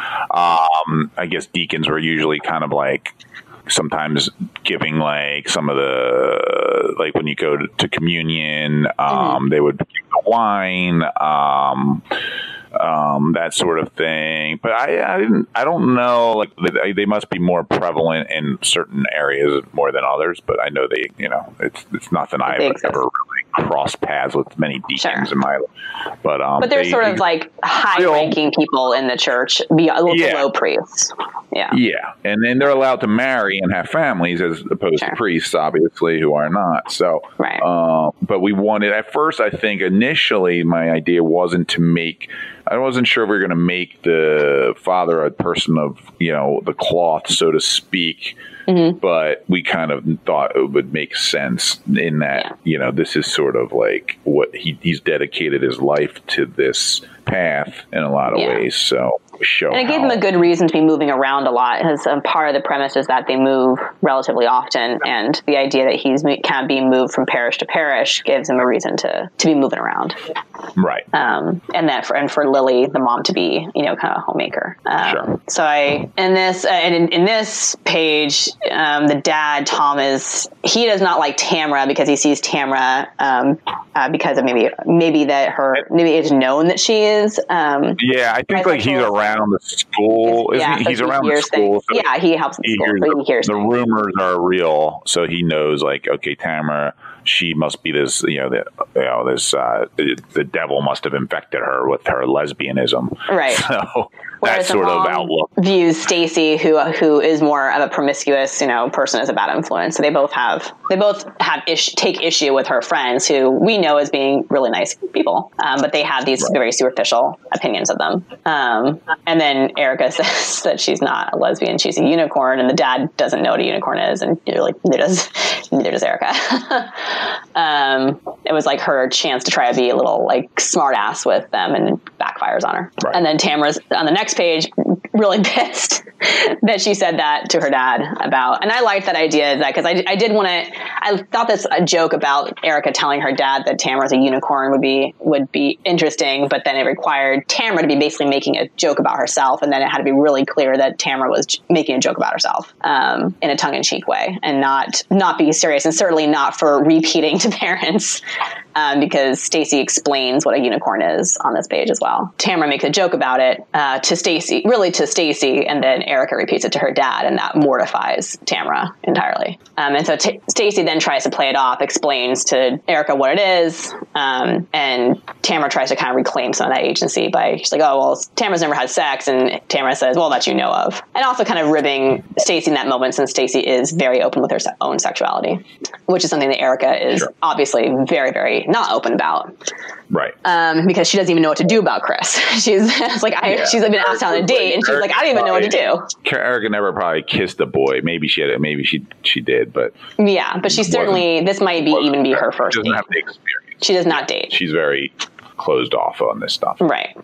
Um, I guess deacons were usually kind of like sometimes giving like some of the, like when you go to, to communion, um, mm. they would give the wine, um, Um, that sort of thing. But I, I didn't, I don't know, like they, they must be more prevalent in certain areas more than others, but I know they, you know, it's, it's nothing I've ever really crossed paths with many deacons sure. in my life. But, um, but they're they, sort of like high ranking people in the church, be a little yeah. below priests. Yeah. Yeah. And then they're allowed to marry and have families as opposed sure. to priests, obviously, who are not. So, right. uh, but we wanted, at first, I think initially my idea wasn't to make, I wasn't sure if we were going to make the father a person of, you know, the cloth, so to speak. Mm-hmm. But we kind of thought it would make sense in that, yeah. you know, this is sort of like what he, he's dedicated his life to this path in a lot of yeah. ways. So show and it gave how, them a good reason to be moving around a lot, because um, part of the premise is that they move relatively often, and the idea that he's can be moved from parish to parish gives him a reason to to be moving around. Right. Um, and that for and for Lily, the mom, to be, you know, kind of a homemaker. Um, sure. So I in this uh, and in, in this page, um, the dad Tom is he does not like Tamara because he sees Tamara um, uh, because of maybe maybe that her maybe it's known that she is. Um, yeah, I think like he's around the school. Isn't yeah, he? So He's he around the school. So yeah, he helps the he school. Hears So the, he hears the things. rumors are real, so he knows like, okay, Tamara, she must be this, you know, the, you know, this, uh, the, the devil must have infected her with her lesbianism. Right. So Whereas that sort of outlook views Stacey, who who is more of a promiscuous, you know, person, as a bad influence. So they both have they both have ish, take issue with her friends, who we know as being really nice people, um, but they have these right. very superficial opinions of them. Um, and then Erica says that she's not a lesbian; she's a unicorn, and the dad doesn't know what a unicorn is, and you're like, neither does neither does Erica. um, it was like her chance to try to be a little like smart ass with them, and backfires on her. Right. And then Tamara's on the next page really pissed that she said that to her dad about, and I liked that idea, that because I, I did want to, I thought this a joke about Erica telling her dad that Tamara's a unicorn would be would be interesting, but then it required Tamara to be basically making a joke about herself, and then it had to be really clear that Tamara was j- making a joke about herself um, in a tongue-in-cheek way, and not not be serious, and certainly not for repeating to parents um, because Stacy explains what a unicorn is on this page as well. Tamara makes a joke about it uh, to Stacy, really to Stacy, and then Erica repeats it to her dad, and that mortifies Tamara entirely. Um, and so T- Stacy then tries to play it off, explains to Erica what it is, um, and Tamara tries to kind of reclaim some of that agency by, she's like, oh, well, Tamara's never had sex, and Tamara says, well, that you know of. And also kind of ribbing Stacy in that moment, since Stacy is very open with her se- own sexuality, which is something that Erica is sure. obviously very, very not open about. Right. Um, because she doesn't even know what to do about Chris. She's like, I, yeah. she's been asked on a date, and she's like, I don't even know what to do. Erica never probably kissed a boy. Maybe she had, maybe she she did, but yeah, but she certainly, this might be even be her first. She doesn't date. have the experience. She does not date. She's very closed off on this stuff. Right.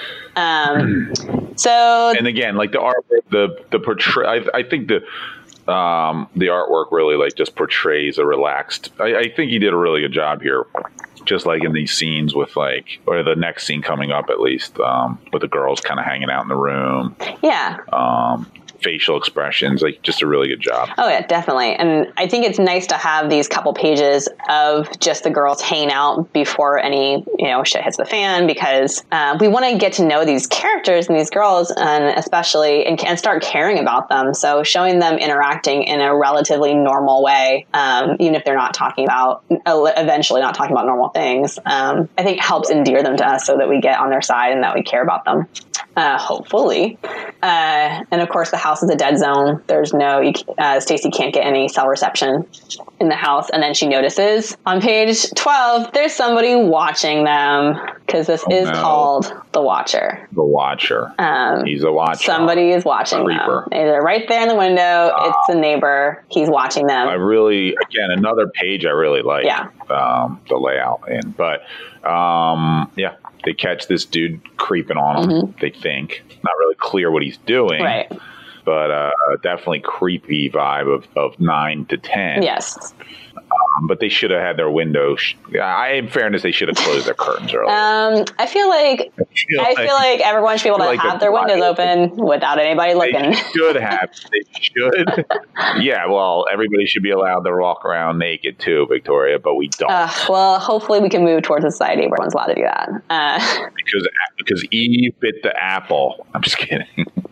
Um, so, and again, like the artwork, the the portray, I, I think the um, the artwork really like just portrays a relaxed. I, I think he did a really good job here, just like in these scenes with like, or the next scene coming up at least, um, with the girls kind of hanging out in the room. Yeah. Um, facial expressions, like just a really good job. Oh yeah, definitely. And I think it's nice to have these couple pages of just the girls hanging out before any, you know, shit hits the fan, because uh, we want to get to know these characters and these girls, and especially and, and start caring about them. So showing them interacting in a relatively normal way, um, even if they're not talking about, eventually not talking about normal things, um, I think helps endear them to us so that we get on their side and that we care about them. Uh, hopefully. Uh, and of course the house is a dead zone. There's no, you, uh, Stacy can't get any cell reception in the house. And then she notices on page twelve, there's somebody watching them, because this oh, is no. called The Watcher. The Watcher. Um, He's a watcher. Somebody is watching Creeper. them. They're right there in the window. Uh, it's a neighbor. He's watching them. I really, again, another page I really like. Yeah. Um, the layout in, but um, yeah. They catch this dude creeping on them, mm-hmm. they think. Not really clear what he's doing. Right. But uh, definitely creepy vibe of, of nine to ten. Yes. Um, but they should have had their window. Sh- I, in fairness, they should have closed their curtains earlier. Um, I feel like I feel, I feel like, like everyone should be able to like have their windows open without anybody looking. They should have. They should. Yeah. Well, everybody should be allowed to walk around naked too, Victoria. But we don't. Uh, well, hopefully, we can move towards a society where everyone's allowed to do that. Uh, because because Eve bit the apple. I'm just kidding.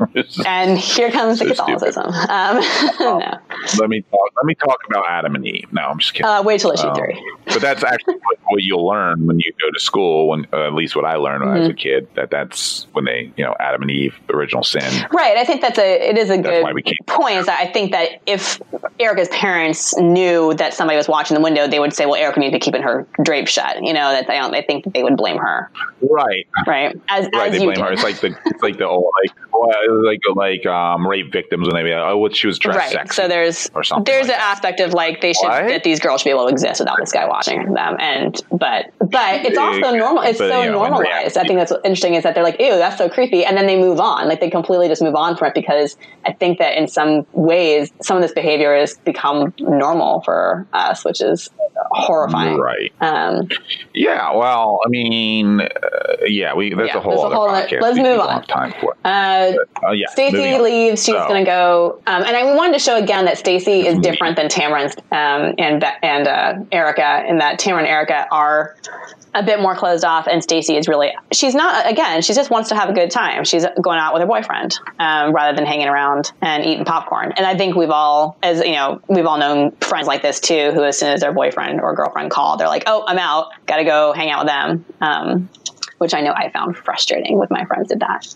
And here comes so the Catholicism. Um, no. Let me talk. Let me talk about Adam and Eve. No, I'm just kidding. Uh, wait till issue um, three. But that's actually what, what you'll learn when you go to school. When uh, at least what I learned when mm-hmm. I was a kid, that that's when they, you know, Adam and Eve, the original sin. Right. I think that's a. It is a that's good why we came. point. Is that I think that if Erica's parents knew that somebody was watching the window, they would say, "Well, Erica needs to be keeping her drape shut." You know, that they don't. They think that they would blame her. Right. Right. As, right. as they you blame did. her. It's like the. It's like the old like like like um rape victims when they be like, oh, what she was dressed right. sexy. So there's or something there's like an that. aspect of like they should what? that these girls should be able to exist without this guy watching them, and but but it's also normal. It's but, so you know, normalized. I think that's what's interesting is that they're like, ew, that's so creepy, and then they move on. Like they completely just move on from it because I think that in some ways some of this behavior has become normal for us, which is horrifying. Right. Um, yeah. Well, I mean, uh, yeah. We that's yeah, a whole other whole podcast. Let's we move don't on. Have time for it. Uh, but, uh, yeah. Stacy leaves. She's so. going to go, um, and I wanted to show again that Stacy is different than Tamara and um, and and uh, Erica, in that Tamara and Erica are a bit more closed off, and Stacy is really, she's not, again, she just wants to have a good time. She's going out with her boyfriend um, rather than hanging around and eating popcorn. And I think we've all, as you know, we've all known friends like this too, who as soon as their boyfriend or girlfriend call, they're like, oh, I'm out, got to go hang out with them. Um, which I know I found frustrating with my friends did that.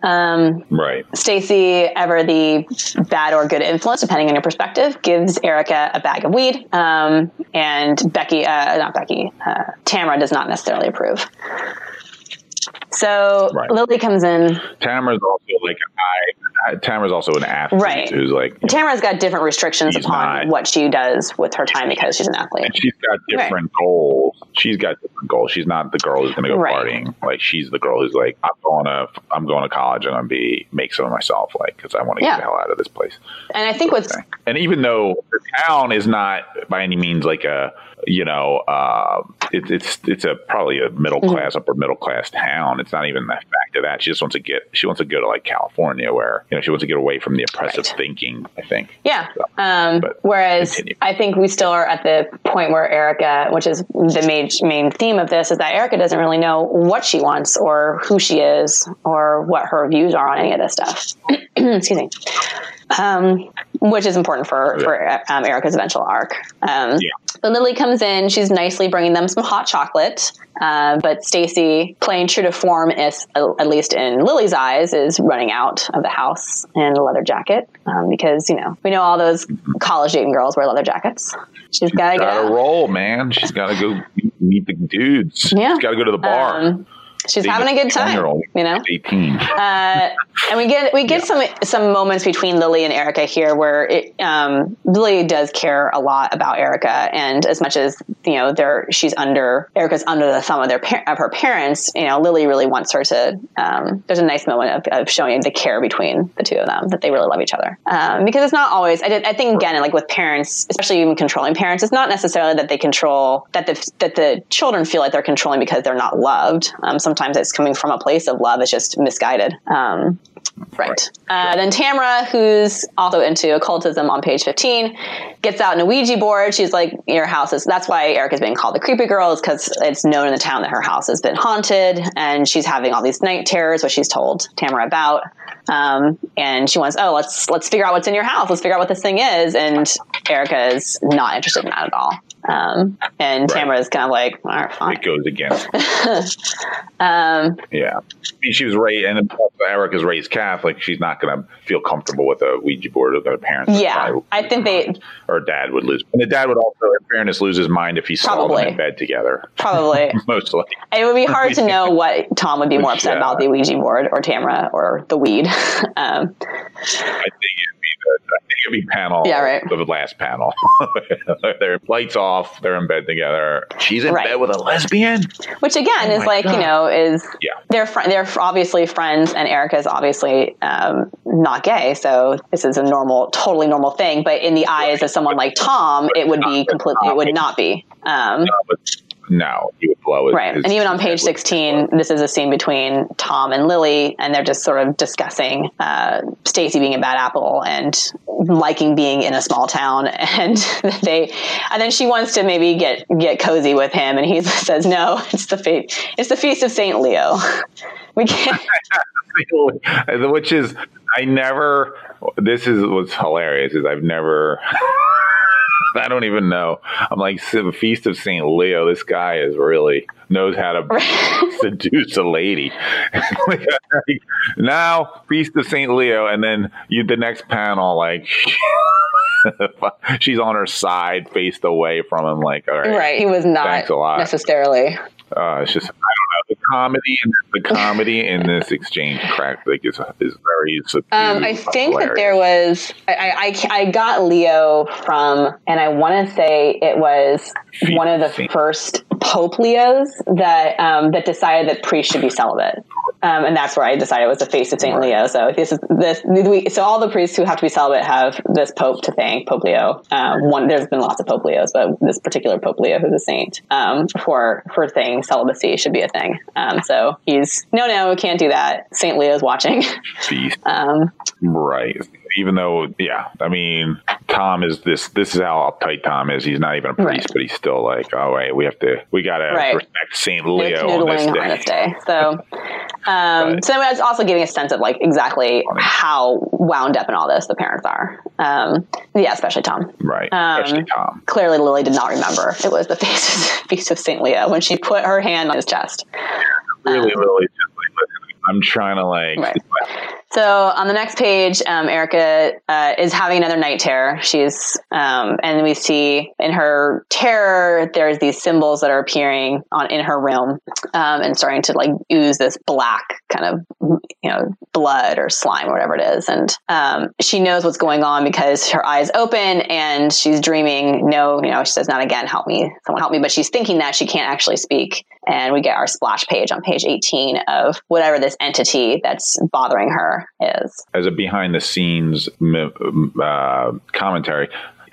Um, right. Stacy, ever the bad or good influence, depending on your perspective, gives Erica a bag of weed. Um, and Becky, uh, not Becky, uh, Tamara does not necessarily approve. So right. Lily comes in. Tamara's also like I. Tamara's also an athlete, right? Who's like Tamara's got different restrictions upon not, what she does with her time because she's an athlete. And she's got different right. goals. She's got different goals. She's not the girl who's going to go right. partying. Like she's the girl who's like, I'm going to, I'm going to college and I'm going to be make some of myself, like because I want to yeah. get the hell out of this place. And I think what's and even though the town is not by any means like a. You know, uh, it, it's it's a probably a middle class, mm-hmm. upper middle class town. It's not even that fact to that. She just wants to get, she wants to go to like California where, you know, she wants to get away from the oppressive Right. thinking, I think. Yeah. So, um, whereas continue. I think we still are at the point where Erica, which is the main, main theme of this, is that Erica doesn't really know what she wants or who she is or what her views are on any of this stuff. Excuse me. Um, which is important for, Yeah. for um, Erica's eventual arc. Um, Yeah. But Lily comes in, she's nicely bringing them some hot chocolate. Uh, but Stacy, playing true to form, is, at least in Lily's eyes, is running out of the house in a leather jacket. Um, because, you know, we know all those college dating girls wear leather jackets. She's got to get Gotta out. roll, man. She's got to go meet the dudes. Yeah. She's got to go to the bar. Um, she's Being having a good time, twenty-year-old, you know? eighteen. Uh, and we get we get Yeah. some some moments between Lily and Erica here where it, um, Lily does care a lot about Erica, and as much as you know, they're she's under Erica's under the thumb of their par- of her parents. You know, Lily really wants her to. Um, there's a nice moment of, of showing the care between the two of them, that they really love each other. Um, because it's not always. I, did, I think again, like with parents, especially even controlling parents, it's not necessarily that they control that the that the children feel like they're controlling because they're not loved. Um, sometimes it's coming from a place of love. It's just misguided. Um, Right. Uh, then Tamara, who's also into occultism on page fifteen, gets out in a Ouija board. She's like, your house is, that's why Erica's being called the creepy girl, is because it's known in the town that her house has been haunted, and she's having all these night terrors, which she's told Tamara about. Um, and she wants, oh, let's, let's figure out what's in your house. Let's figure out what this thing is. And Erica is not interested in that at all. Um, and Right. Tamara's kind of like, all right, fine. It goes against. Um, Yeah. I mean, she was raised, and Erica's raised Catholic. She's not going to feel comfortable with a Ouija board with her parents. would Yeah, probably I think they- lose. Or dad would lose. And the dad would also, in fairness, lose his mind if he saw Probably. them in bed together. probably. Most likely. It would be hard to know what Tom would be more upset Yeah. about, the Ouija board or Tamara or the weed. um, I think it'd be the, I think it'd be panel. Yeah, right. The last panel. Their lights off. They're in bed together. She's in Right. bed with a lesbian. which again Oh is my like, God. you know, is Yeah. they're fr- they're obviously friends, and Erica's obviously um, not gay, so this is a normal, totally normal thing. But in the eyes of someone like Tom, it would be completely, it would not be. Um, But no, he would blow it. Right. His- And even on his head page would sixteen, explode. this is a scene between Tom and Lily, and they're just sort of discussing uh, Stacy being a bad apple and liking being in a small town. And they, and then she wants to maybe get, get cozy with him. And he says, no, it's the fe- it's the feast of Saint Leo. We can't. Which is, I never, this is what's hilarious is I've never, I don't even know. I'm like, the Feast of Saint Leo, this guy is really knows how to seduce a lady. Like, now, Feast of Saint Leo, and then you the next panel, like, she's on her side, faced away from him, like, all right. Right. He was not Thanks a lot. necessarily. Uh, it's just, I don't know, the comedy and the comedy in this exchange crack like is is very subdued. Um, I think that hilarious. there was, I, I, I got Leo from, and I want to say it was one of the first Pope Leos that um, that decided that priests should be celibate. Um, and that's where I decided it was the Feast of Saint Leo. So this is this. We, so all the priests who have to be celibate have this Pope to thank, Pope Leo. Um, one, there's been lots of Pope Leos, but this particular Pope Leo, who's a saint, um, for for saying celibacy should be a thing. Um, so he's no, no, we can't do that. Saint Leo's watching. Feast. Um, Right. Even though, yeah, I mean, Tom is this, this is how uptight Tom is. He's not even a priest, Right. but he's still like, oh, wait, we have to, we got to Right. respect Saint They're Leo on this canoodling day. on this day. So, um, But- so it's also giving a sense of like exactly Funny. how wound up in all this the parents are. Um, yeah, especially Tom. Right. Um, Especially Tom. Clearly, Lily did not remember it was the feast, feast of Saint Leo when she put her hand on his chest. Really, really just like, listen, I'm trying to like, Right. So on the next page, um, Erica uh, is having another night terror. She's, um, and we see in her terror, there's these symbols that are appearing on in her room, um, and starting to like ooze this black kind of, you know, blood or slime or whatever it is. And um, she knows what's going on because her eyes open and she's dreaming. No, you know, she says, "Not again! Help me! Someone help me!" But she's thinking that she can't actually speak. And we get our splash page on page eighteen of whatever this entity that's bothering her is. as a behind the scenes uh, commentary,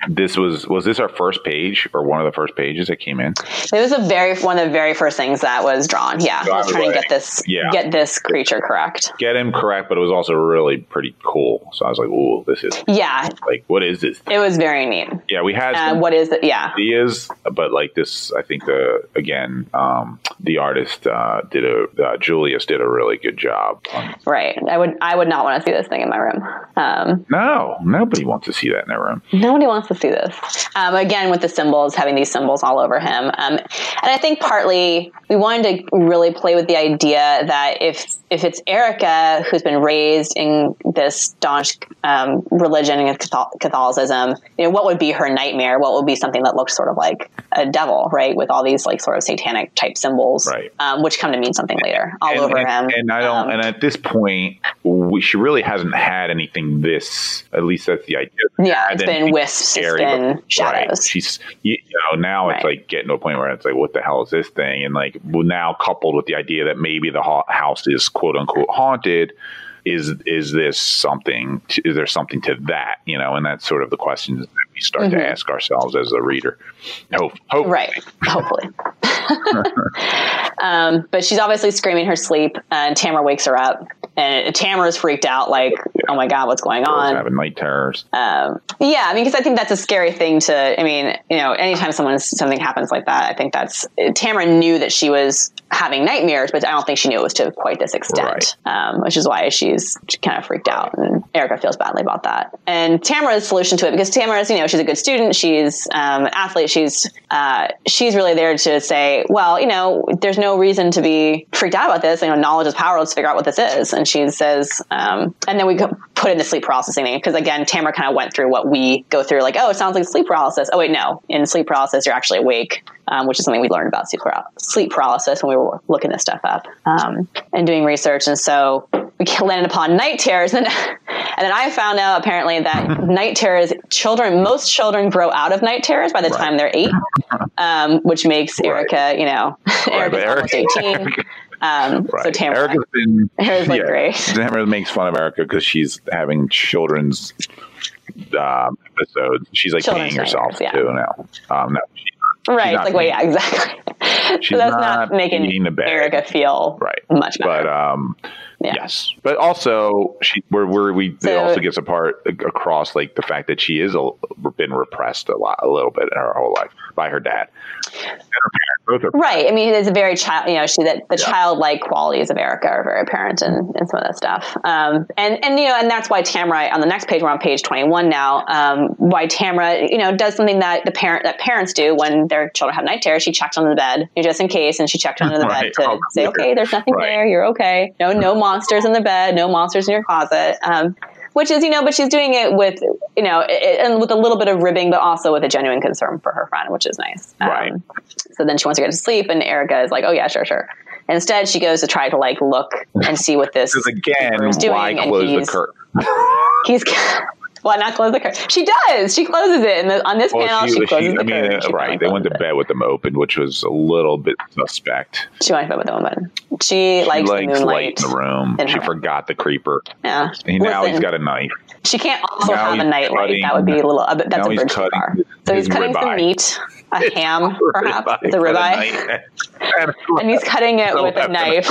this was was this our first page or one of the first pages that came in? It was a very one of the very first things that was drawn. Yeah, So I I was was trying like, to get this yeah. get this creature correct. Get him correct, but it was also really pretty cool. So I was like, "Ooh, this is Yeah, like, what is this?" it was very neat. Yeah, we had Uh, some what is it? Yeah, ideas, but like this, I think the again, um, the artist uh, did a uh, Julius did a really good job. On, right. I would I would not want to see this thing in my room. Um, no, nobody wants to see that in their room. Nobody wants to see this. Um, again, with the symbols, having these symbols all over him. Um, and I think partly we wanted to really play with the idea that if if it's Erica who's been raised in this staunch um, religion and Catholicism, you know, what would be her nightmare? What would be something that looks sort of like a devil, right? With all these like sort of satanic type symbols, right. um, which come to mean something later all and, over and, him. And I don't. Um, and at this point, we, she really hasn't had anything this. At least that's the idea. yeah, it's And been she's wisps, it's scary, been but- shadows. Right. She's you, you know now it's Right. like getting to a point where it's like, what the hell is this thing? And like well, now coupled with the idea that maybe the ha- house is quote unquote haunted. Is is this something? To, is there something to that? You know, and that's sort of the questions that we start Mm-hmm. to ask ourselves as a reader. Hope, hope, Right. Hopefully. um, but she's obviously screaming her sleep, and Tamara wakes her up. And Tamara's freaked out, like, oh my God, what's going on? having night terrors. Um, yeah, I mean, because I think that's a scary thing to, I mean, you know, anytime someone, something happens like that, I think that's, Tamara knew that she was having nightmares, but I don't think she knew it was to quite this extent, Right. um, which is why she's kind of freaked out. And Erica feels badly about that. And Tamara's solution to it, because Tamara's, you know, she's a good student, she's um, an athlete, she's, uh, she's really there to say, well, you know, there's no reason to be freaked out about this. You know, knowledge is power. Let's figure out what this is. And she says, um, and then we go put in the sleep processing thing. Because again, Tamara kind of went through what we go through, like, oh, it sounds like sleep paralysis. Oh, wait, no. In sleep paralysis, you're actually awake, um, which is something we learned about sleep, paral- sleep paralysis when we were looking this stuff up um, and doing research. And so we landed upon night terrors. And, and then I found out apparently that night terrors, children, most children grow out of night terrors by the Right. time they're eight, um, which makes Erica, you know, Right, Erica's almost eighteen. Um, Right. So Tamara, Erica's been Erica's like great. Tamara makes fun of Erica because she's having children's um, episodes. She's like Children's peeing herself nightmares, yeah. too now. Um, no, she, Right. not It's like, well, peeing. yeah, exactly. She's So that's not not, making eating the bag. Erica feel right, much better. But um, Yeah. yes, but also she where where we So- it also gets apart across like the fact that she is a, been repressed a lot, a little bit in her whole life by her dad and her parents. Both are Right. I mean, it's a very child, you know, she, that the Yeah. childlike qualities of Erica are very apparent in, in some of that stuff. Um, and, and, you know, and that's why Tamara on the next page, we're on page twenty-one now, um, why Tamara, you know, does something that the parent, that parents do when their children have night terrors. She checks under the bed, you know, just in case. And she checked under the Right. bed to Oh, say, yeah. okay, there's nothing Right. there. You're okay. No, no monsters in the bed, no monsters in your closet. Um, Which is, you know, but she's doing it with, you know, it, and with a little bit of ribbing, but also with a genuine concern for her friend, which is nice. Um, Right. So then she wants to get to sleep, and Erica is like, "Oh yeah, sure, sure." And instead, she goes to try to like look and see what this Because again, is doing, why and close the he's- curtain? He's why not close the curtain? She does. She closes it, and the, on this Well, panel, she, she, closes she, the I mean, curtain. uh, She right. finally They went to closes it. bed with them open, which was a little bit suspect. She went to bed with the woman. She likes, She likes the light moonlight in the room. in She her- forgot the creeper. Yeah. He, now he's Listen, got a knife. She can't also Now have a he's nightlight. cutting- That would be a little. A bit, that's now a he's bridge too cutting far. his- So he's his cutting some ribeye. meat, a ham, perhaps. It's a ribeye. And he's cutting it with a knife.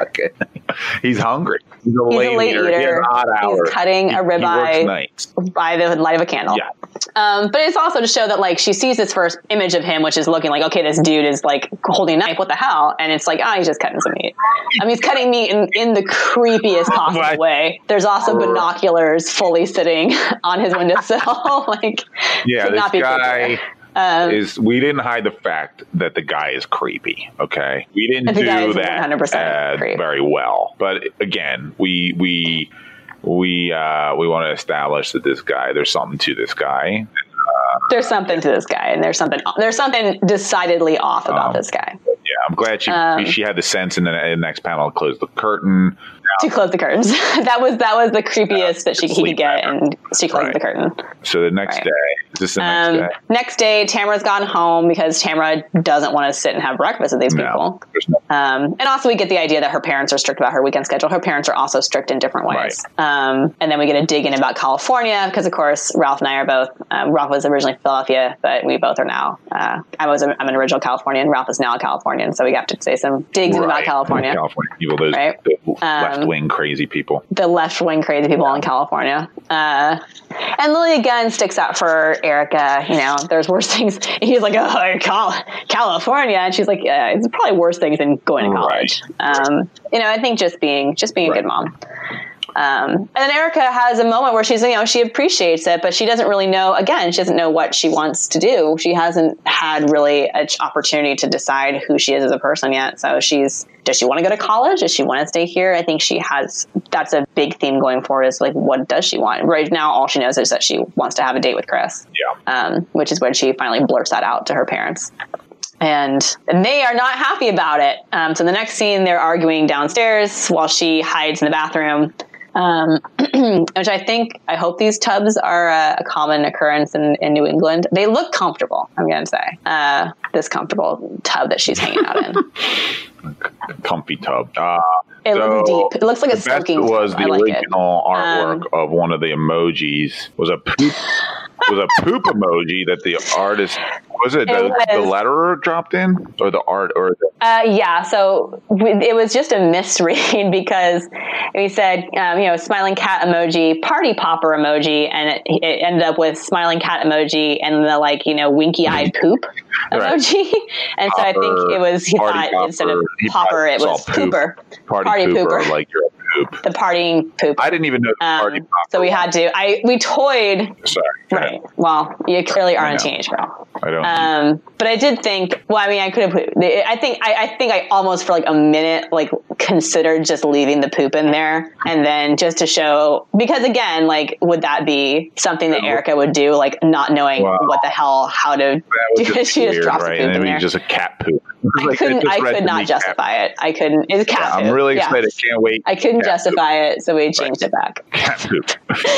He's hungry. He's a He's late, a late eater. He has eater. odd hours. He's cutting He- a he works ribeye nights. by the light of a candle. Yeah. Um, but it's also to show that like she sees this first image of him, which is looking like, okay, this dude is like holding a knife. What the hell? And it's like, ah, oh, he's just cutting some meat. I mean, he's cutting meat in, in the creepiest possible Right. way. There's also binoculars fully sitting on his windowsill. like, Yeah, could this not be guy creepier. Um, is. We didn't hide the fact that the guy is creepy. Okay, we didn't The guy do is that one hundred percent uh, creep. very well. But again, we we we uh, we want to establish that this guy. There's something to this guy. there's something to this guy, and there's something there's something decidedly off about Um, this guy. Yeah, I'm glad she Um, she had the sense in the, in the next panel to close the curtain. to close the curtains. that was that was the creepiest that she he could get, and she closed Right. the curtain. So the next Right. day, is this the next Um, day? next day, Tamara's gone home because Tamara doesn't want to sit and have breakfast with these No, people. there's no. Um, and also we get the idea that her parents are strict about her weekend schedule. Her parents are also strict in different ways. Um, and then we get a dig in about California because, of course, Ralph and I are both, um, Ralph was originally Philadelphia, but we both are now, uh, I was, a, I'm an original Californian. Ralph is now a Californian. So we have to say some digs in about Right. California. California people, those Right. the Um, left-wing crazy people. The left-wing crazy people in California. Uh, and Lily again sticks out for Erica. You know, there's worse things. He's like, oh, Cal- California. And she's like, yeah, it's probably worse things than going to college. Right. Um, you know, I think just being, just being Right. a good mom. Um, and then Erica has a moment where she's, you know, she appreciates it, but she doesn't really know, again, she doesn't know what she wants to do. She hasn't had really an opportunity to decide who she is as a person yet. So she's, does she want to go to college? Does she want to stay here? I think she has, that's a big theme going forward is like, what does she want? Right now, all she knows is that she wants to have a date with Chris. Yeah. Um, which is when she finally blurts that out to her parents. And they are not happy about it. Um, so the next scene, they're arguing downstairs while she hides in the bathroom. Um, which I think, I hope these tubs are a, a common occurrence in, in New England. They look comfortable, I'm going to say. Uh, this comfortable tub that she's hanging out in. Comfy tub. Uh, It so looks deep. It looks like a the best soaking was tub. the I like it. original artwork Um, of one of the emojis was a poop was a poop emoji that the artist was it, It the, was. the letterer dropped in or the art or the, Uh, yeah, so we, it was just a misread because we said, um, you know, smiling cat emoji, party popper emoji, and it, it ended up with smiling cat emoji and the, like, you know, winky eyed poop Right. emoji. And so I think Popper, it was, he party thought popper, instead of he popper, it saw was poop. pooper. party, Party pooper, pooper. like you're a poop. The partying poop. I didn't even know the Um, party popper. so we had to, I, we toyed, Sorry. go ahead. right. Well, you clearly I aren't a know. teenage girl. I don't. Um, but I did think, well, I mean, I could have put, I think, I, I think I almost for like a minute, like considered just leaving the poop in there. And then just to show, because again, like, would that be something that Erica would do? Like not knowing Wow. what the hell, how to that was do, just she weird, just drops right? the poop And in then there. we just a cat poop. I Like, it couldn't, just I read could to not me cat justify it. I couldn't, it's cat I'm poop. really Yeah. excited. Can't wait. I couldn't Cat justify it, so we changed it back. Cat poop.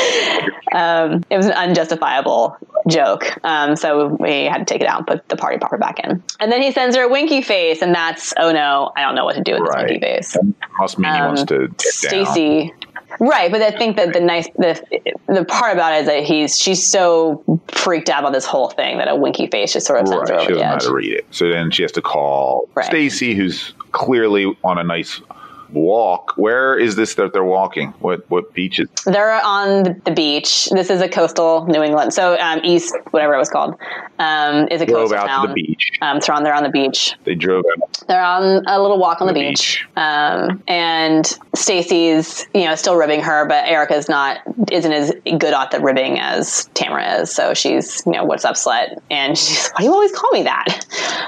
Um, it was an unjustifiable joke. Um, so we had to take it out and put the party popper back in. And then he sends her a winky face, and that's, oh no, I don't know what to do with Right. this winky face. Must mean he Um, wants to get down. Stacy. Right, but I think that the nice the the part about it is that he's she's so freaked out about this whole thing that a winky face just sort of sends her Right. She over the doesn't know how edge. to read it. So then she has to call Right. Stacy, who's clearly on a nice walk. Where is this that they're walking? What what beach is They're on the beach. This is a coastal New England, so um, East, whatever it was called, um, is a drove coastal out town. to the beach? Um, so on, they're on the beach. They drove out. They're on a little walk on the, The beach, beach. Um, and Stacy's, you know, still ribbing her, but Erica's not isn't as good at the ribbing as Tamara is. So she's, you know, what's up, slut? And she's, why do you always call me that?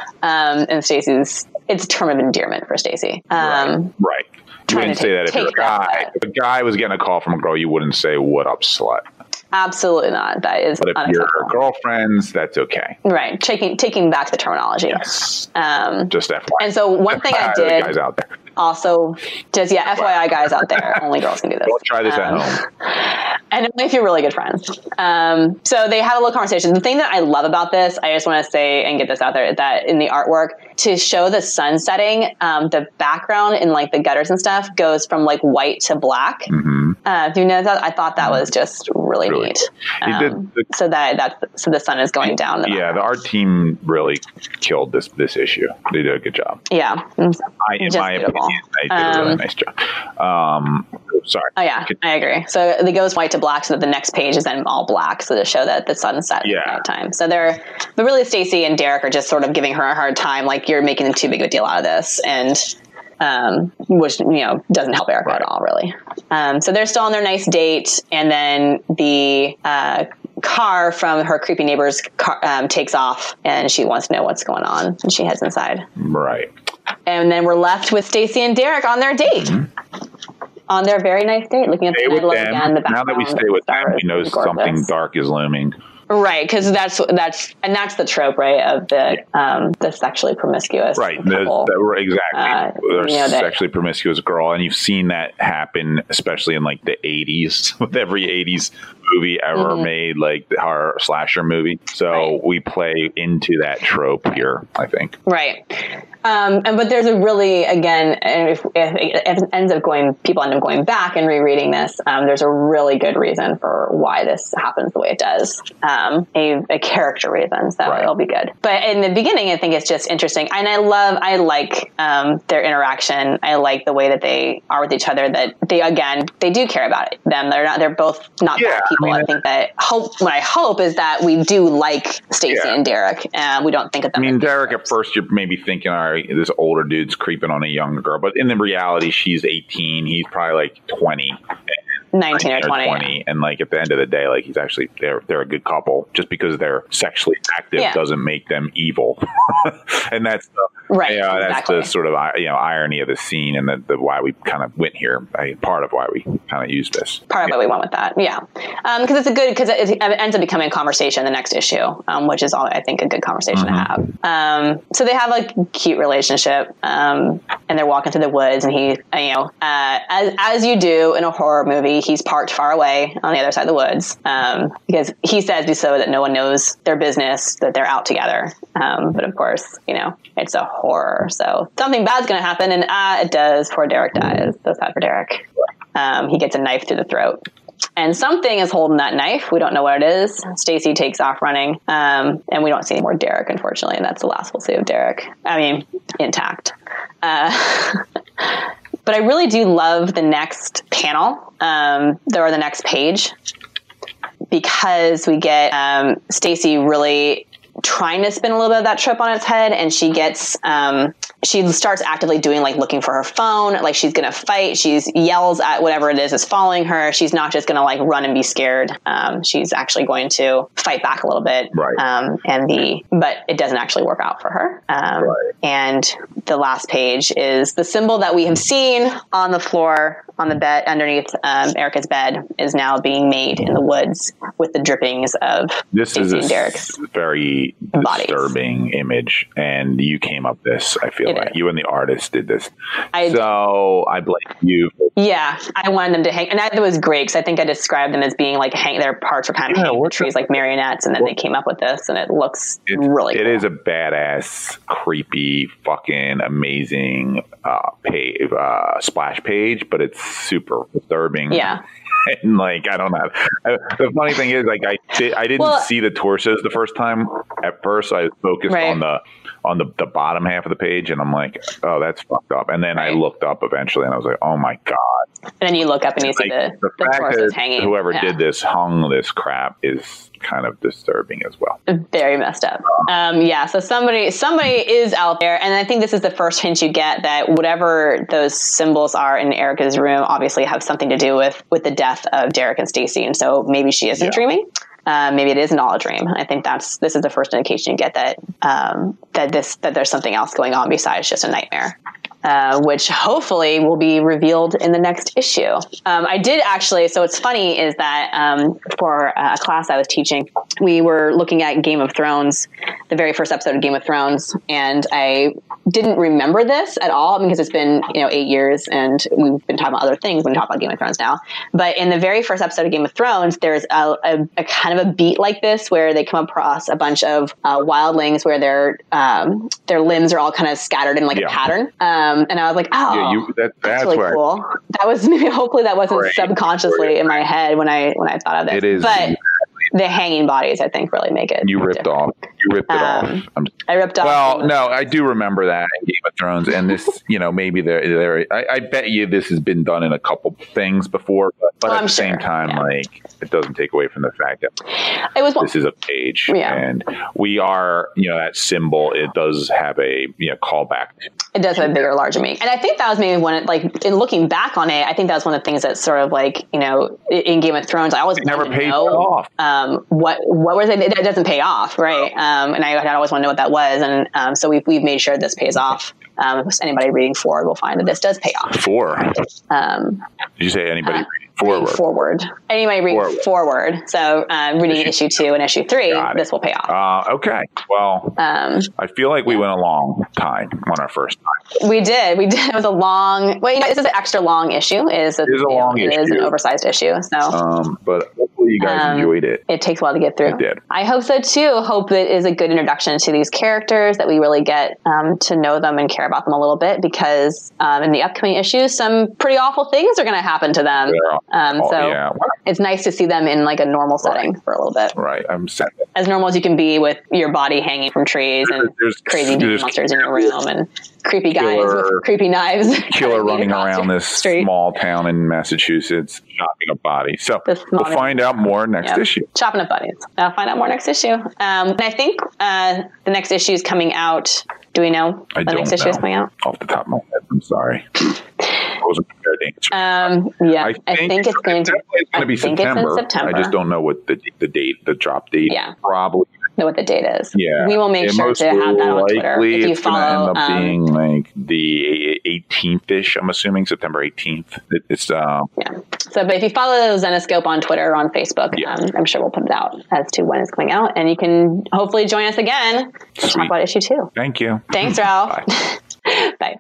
Um, and Stacy's, it's a term of endearment for Stacy. Um, right. right. You trying wouldn't to say take- that if you're a take that guy. back. If a guy was getting a call from a girl, you wouldn't say "What up, slut." Absolutely not. That is But if unacceptable. you're girlfriends, that's okay. Right, taking taking back the terminology. Yes. Um, Just F Y I. and so one thing I F Y I, the did guys out there. also, just yeah, F Y I guys out there, only girls can do this. Don't try this Um, at home. And only if you're really good friends. Um, so they have a little conversation. The thing that I love about this, I just want to say and get this out there, that in the artwork, to show the sun setting, um, the background in like the gutters and stuff goes from like white to black. Mm-hmm. Uh, do you know that? I thought that was just really, Really neat. cool. He did Um, the- so that that's so the sun is going down. The Yeah, the art team really killed this this issue. They did a good job. yeah. I, in Just my beautiful. opinion, they did a really Um, nice job. Um, sorry. Oh yeah, I agree. So it goes white to black, so that the next page is then all black, so to show that the sun set Yeah. at that time. So they're, but really Stacy and Derek are just sort of giving her a hard time, like you're making too big of a deal out of this, and um, which you know doesn't help Erica Right. at all, really. Um, so they're still on their nice date, and then the uh, car from her creepy neighbor's car um, takes off, and she wants to know what's going on, and she heads inside. Right. And then we're left with Stacy and Derek on their date. On their very nice date, looking at Stay the with meadow them. again, the Now that we background, stay with them, stars, we know gorgeous. something dark is looming. Right, because that's that's and that's the trope, right, of the um, the sexually promiscuous right, couple. the, the, exactly. Uh, There's you know, that, sexually promiscuous girl, and you've seen that happen, especially in like the eighties with every eighties movie ever mm-hmm. made, like the horror slasher movie. So right. we play into that trope here, I think. Right. Um, and but there's a really, again, if, if, if it ends up going, people end up going back and rereading this, um, there's a really good reason for why this happens the way it does. Um, a, a character reason, so right. it'll be good. But in the beginning, I think it's just interesting. And I love, I like um, their interaction. I like the way that they are with each other, that they, again, they do care about it, them. They're not, they're both not yeah, bad people. I, mean, I think that hope, what I hope is that we do like Stacey yeah. and Derek, and we don't think of them. I mean, Derek, at first, you're maybe thinking, all right, this older dude's creeping on a younger girl, but in the reality, she's eighteen. He's probably like twenty. nineteen or twenty, twenty, and like at the end of the day, like he's actually they're they're a good couple. Just because they're sexually active yeah. doesn't make them evil, and that's the, right. You know, that's exactly. the sort of you know irony of the scene, and the, the why we kind of went here. I, part of why we kind of used this. Part of yeah. why we went with that, yeah, because um, it's a good because it, it ends up becoming a conversation in the next issue, um, which is all I think a good conversation mm-hmm. to have. Um, so they have like a cute relationship, um, and they're walking through the woods, and he, you know, uh, as as you do in a horror movie. He's parked far away on the other side of the woods um, because he says so that no one knows their business, that they're out together. Um, but of course, you know, it's a horror. So something bad's going to happen. And ah, it does. Poor Derek dies. So sad for Derek. Um, he gets a knife through the throat. And something is holding that knife. We don't know what it is. Stacey takes off running. Um, and we don't see any more Derek, unfortunately. And that's the last we'll see of Derek. I mean, intact. Uh, but I really do love the next panel, um, or the next page, because we get um, Stacey really trying to spin a little bit of that trip on its head, and she gets um she starts actively doing like looking for her phone, like she's gonna fight. She's yells at whatever it is is following her. She's not just gonna like run and be scared. Um she's actually going to fight back a little bit. Right. Um and the but it doesn't actually work out for her. Um right. And the last page is the symbol that we have seen on the floor on the bed underneath um, Erica's bed is now being made in the woods with the drippings of this Stacey is and Derek's very bodies. Disturbing image, and you came up this. I feel it like is. You and the artist did this, I so did. I blame you. Yeah, I wanted them to hang, and that was great because I think I described them as being like hang. Their parts were kind of yeah, hanging trees like marionettes, and then well, they came up with this, and it looks it, really. It cool. is a badass, creepy, fucking amazing uh, page, uh, splash page, but it's super disturbing. Yeah. And like, I don't know. The funny thing is, like, I did, I didn't well, see the torsos the first time. At first, I focused right. on the on the, the bottom half of the page, and I'm like, oh, that's fucked up. And then right. I looked up eventually, and I was like, oh my god. And then you look up and you see like, the, the, the torsos hanging. Whoever yeah. did this hung this crap is kind of disturbing as well. Very messed up. Um, yeah. So somebody somebody is out there, and I think this is the first hint you get that whatever those symbols are in Erica's room obviously have something to do with with the death of Derek and Stacey, and so maybe she isn't yeah. dreaming. Uh, maybe it isn't all a dream. I think that's this is the first indication you get that um, that this that there's something else going on besides just a nightmare. Uh, which hopefully will be revealed in the next issue. Um, I did actually, so what's funny is that um, for a class I was teaching, we were looking at Game of Thrones, the very first episode of Game of Thrones, and I didn't remember this at all because it's been, you know, eight years and we've been talking about other things when we talk about Game of Thrones now. But in the very first episode of Game of Thrones, there's a, a, a kind of a beat like this where they come across a bunch of uh, wildlings where their um, their limbs are all kind of scattered in like yeah. a pattern. Um, and I was like, oh, yeah, you, that, that's, that's really where cool. I, that was maybe hopefully that wasn't great, subconsciously great. in my head when I when I thought of this. It is, but the hanging bodies, I think, really make it. You ripped different. off. You ripped it um, off. I'm just, I ripped off. Well, no, I do remember that in Game of Thrones, and this, you know, maybe there, there. I, I bet you this has been done in a couple things before, but, but oh, at I'm the sure. same time, yeah. like it doesn't take away from the fact that it was this is a page, yeah. and we are, you know, that symbol. It does have a you know callback. It does have a bigger, larger meaning, and I think that was maybe one. Of, like in looking back on it, I think that was one of the things that sort of like you know in Game of Thrones, I always it never paid know, off. Um, what what was it? It doesn't pay off, right? Um, and I, I always want to know what that was. And um, so we've, we've made sure this pays off. Um, if anybody reading forward will find that this does pay off. Four. Um, Did you say anybody uh, reading forward? Forward. Anybody reading forward. forward. So uh, reading issue, issue two and issue three, this will pay off. Uh, okay. Well, um, I feel like we yeah. went a long time on our first time. We did. We did. It was a long, well, you know, this is an extra long issue. It is a, it is a long it issue. It is an oversized issue. So, um, but hopefully you guys um, enjoyed it. It takes a while to get through. It did. I hope so too. Hope it is a good introduction to these characters, that we really get um, to know them and care about them a little bit, because um, in the upcoming issues, some pretty awful things are going to happen to them. Um, oh, so yeah. it's nice to see them in like a normal setting right. for a little bit. Right. I'm sad. As normal as you can be with your body hanging from trees and there's, crazy there's, monsters in your room and creepy killer, guys with creepy knives. Killer running around this street. Small town in Massachusetts, chopping up bodies. So we'll find out more next yep. issue. Chopping up bodies. I'll find out more next issue. Um, and I think uh, the next issue is coming out. Do we know I the don't next issue know. is coming out? Off the top of my head, I'm sorry. I wasn't prepared to answer. Um, yeah, I think, I think it's going to, it's going to be September. September. I just don't know what the the date, the drop date. Yeah, probably know what the date is. Yeah, we will make it sure to have that on Twitter. If you it's follow, end up um, being like the eighteenth ish. I'm assuming September eighteenth. It, it's uh, yeah. So, but if you follow Zenescope on Twitter or on Facebook, yeah. um, I'm sure we'll put it out as to when it's coming out, and you can hopefully join us again to talk about issue two. Thank you. Thanks, Ralph. Bye. Bye.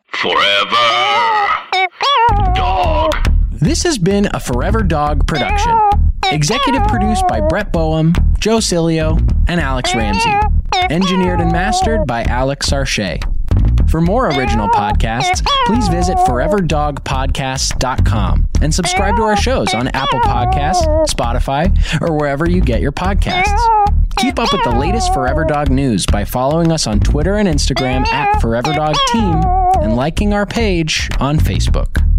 Forever Dog. This has been a Forever Dog production. Executive produced by Brett Boehm, Joe Cilio, and Alex Ramsey. Engineered and mastered by Alex Sarche. For more original podcasts, please visit forever dog podcasts dot com and subscribe to our shows on Apple Podcasts, Spotify, or wherever you get your podcasts. Keep up with the latest Forever Dog news by following us on Twitter and Instagram at Forever Dog Team and liking our page on Facebook.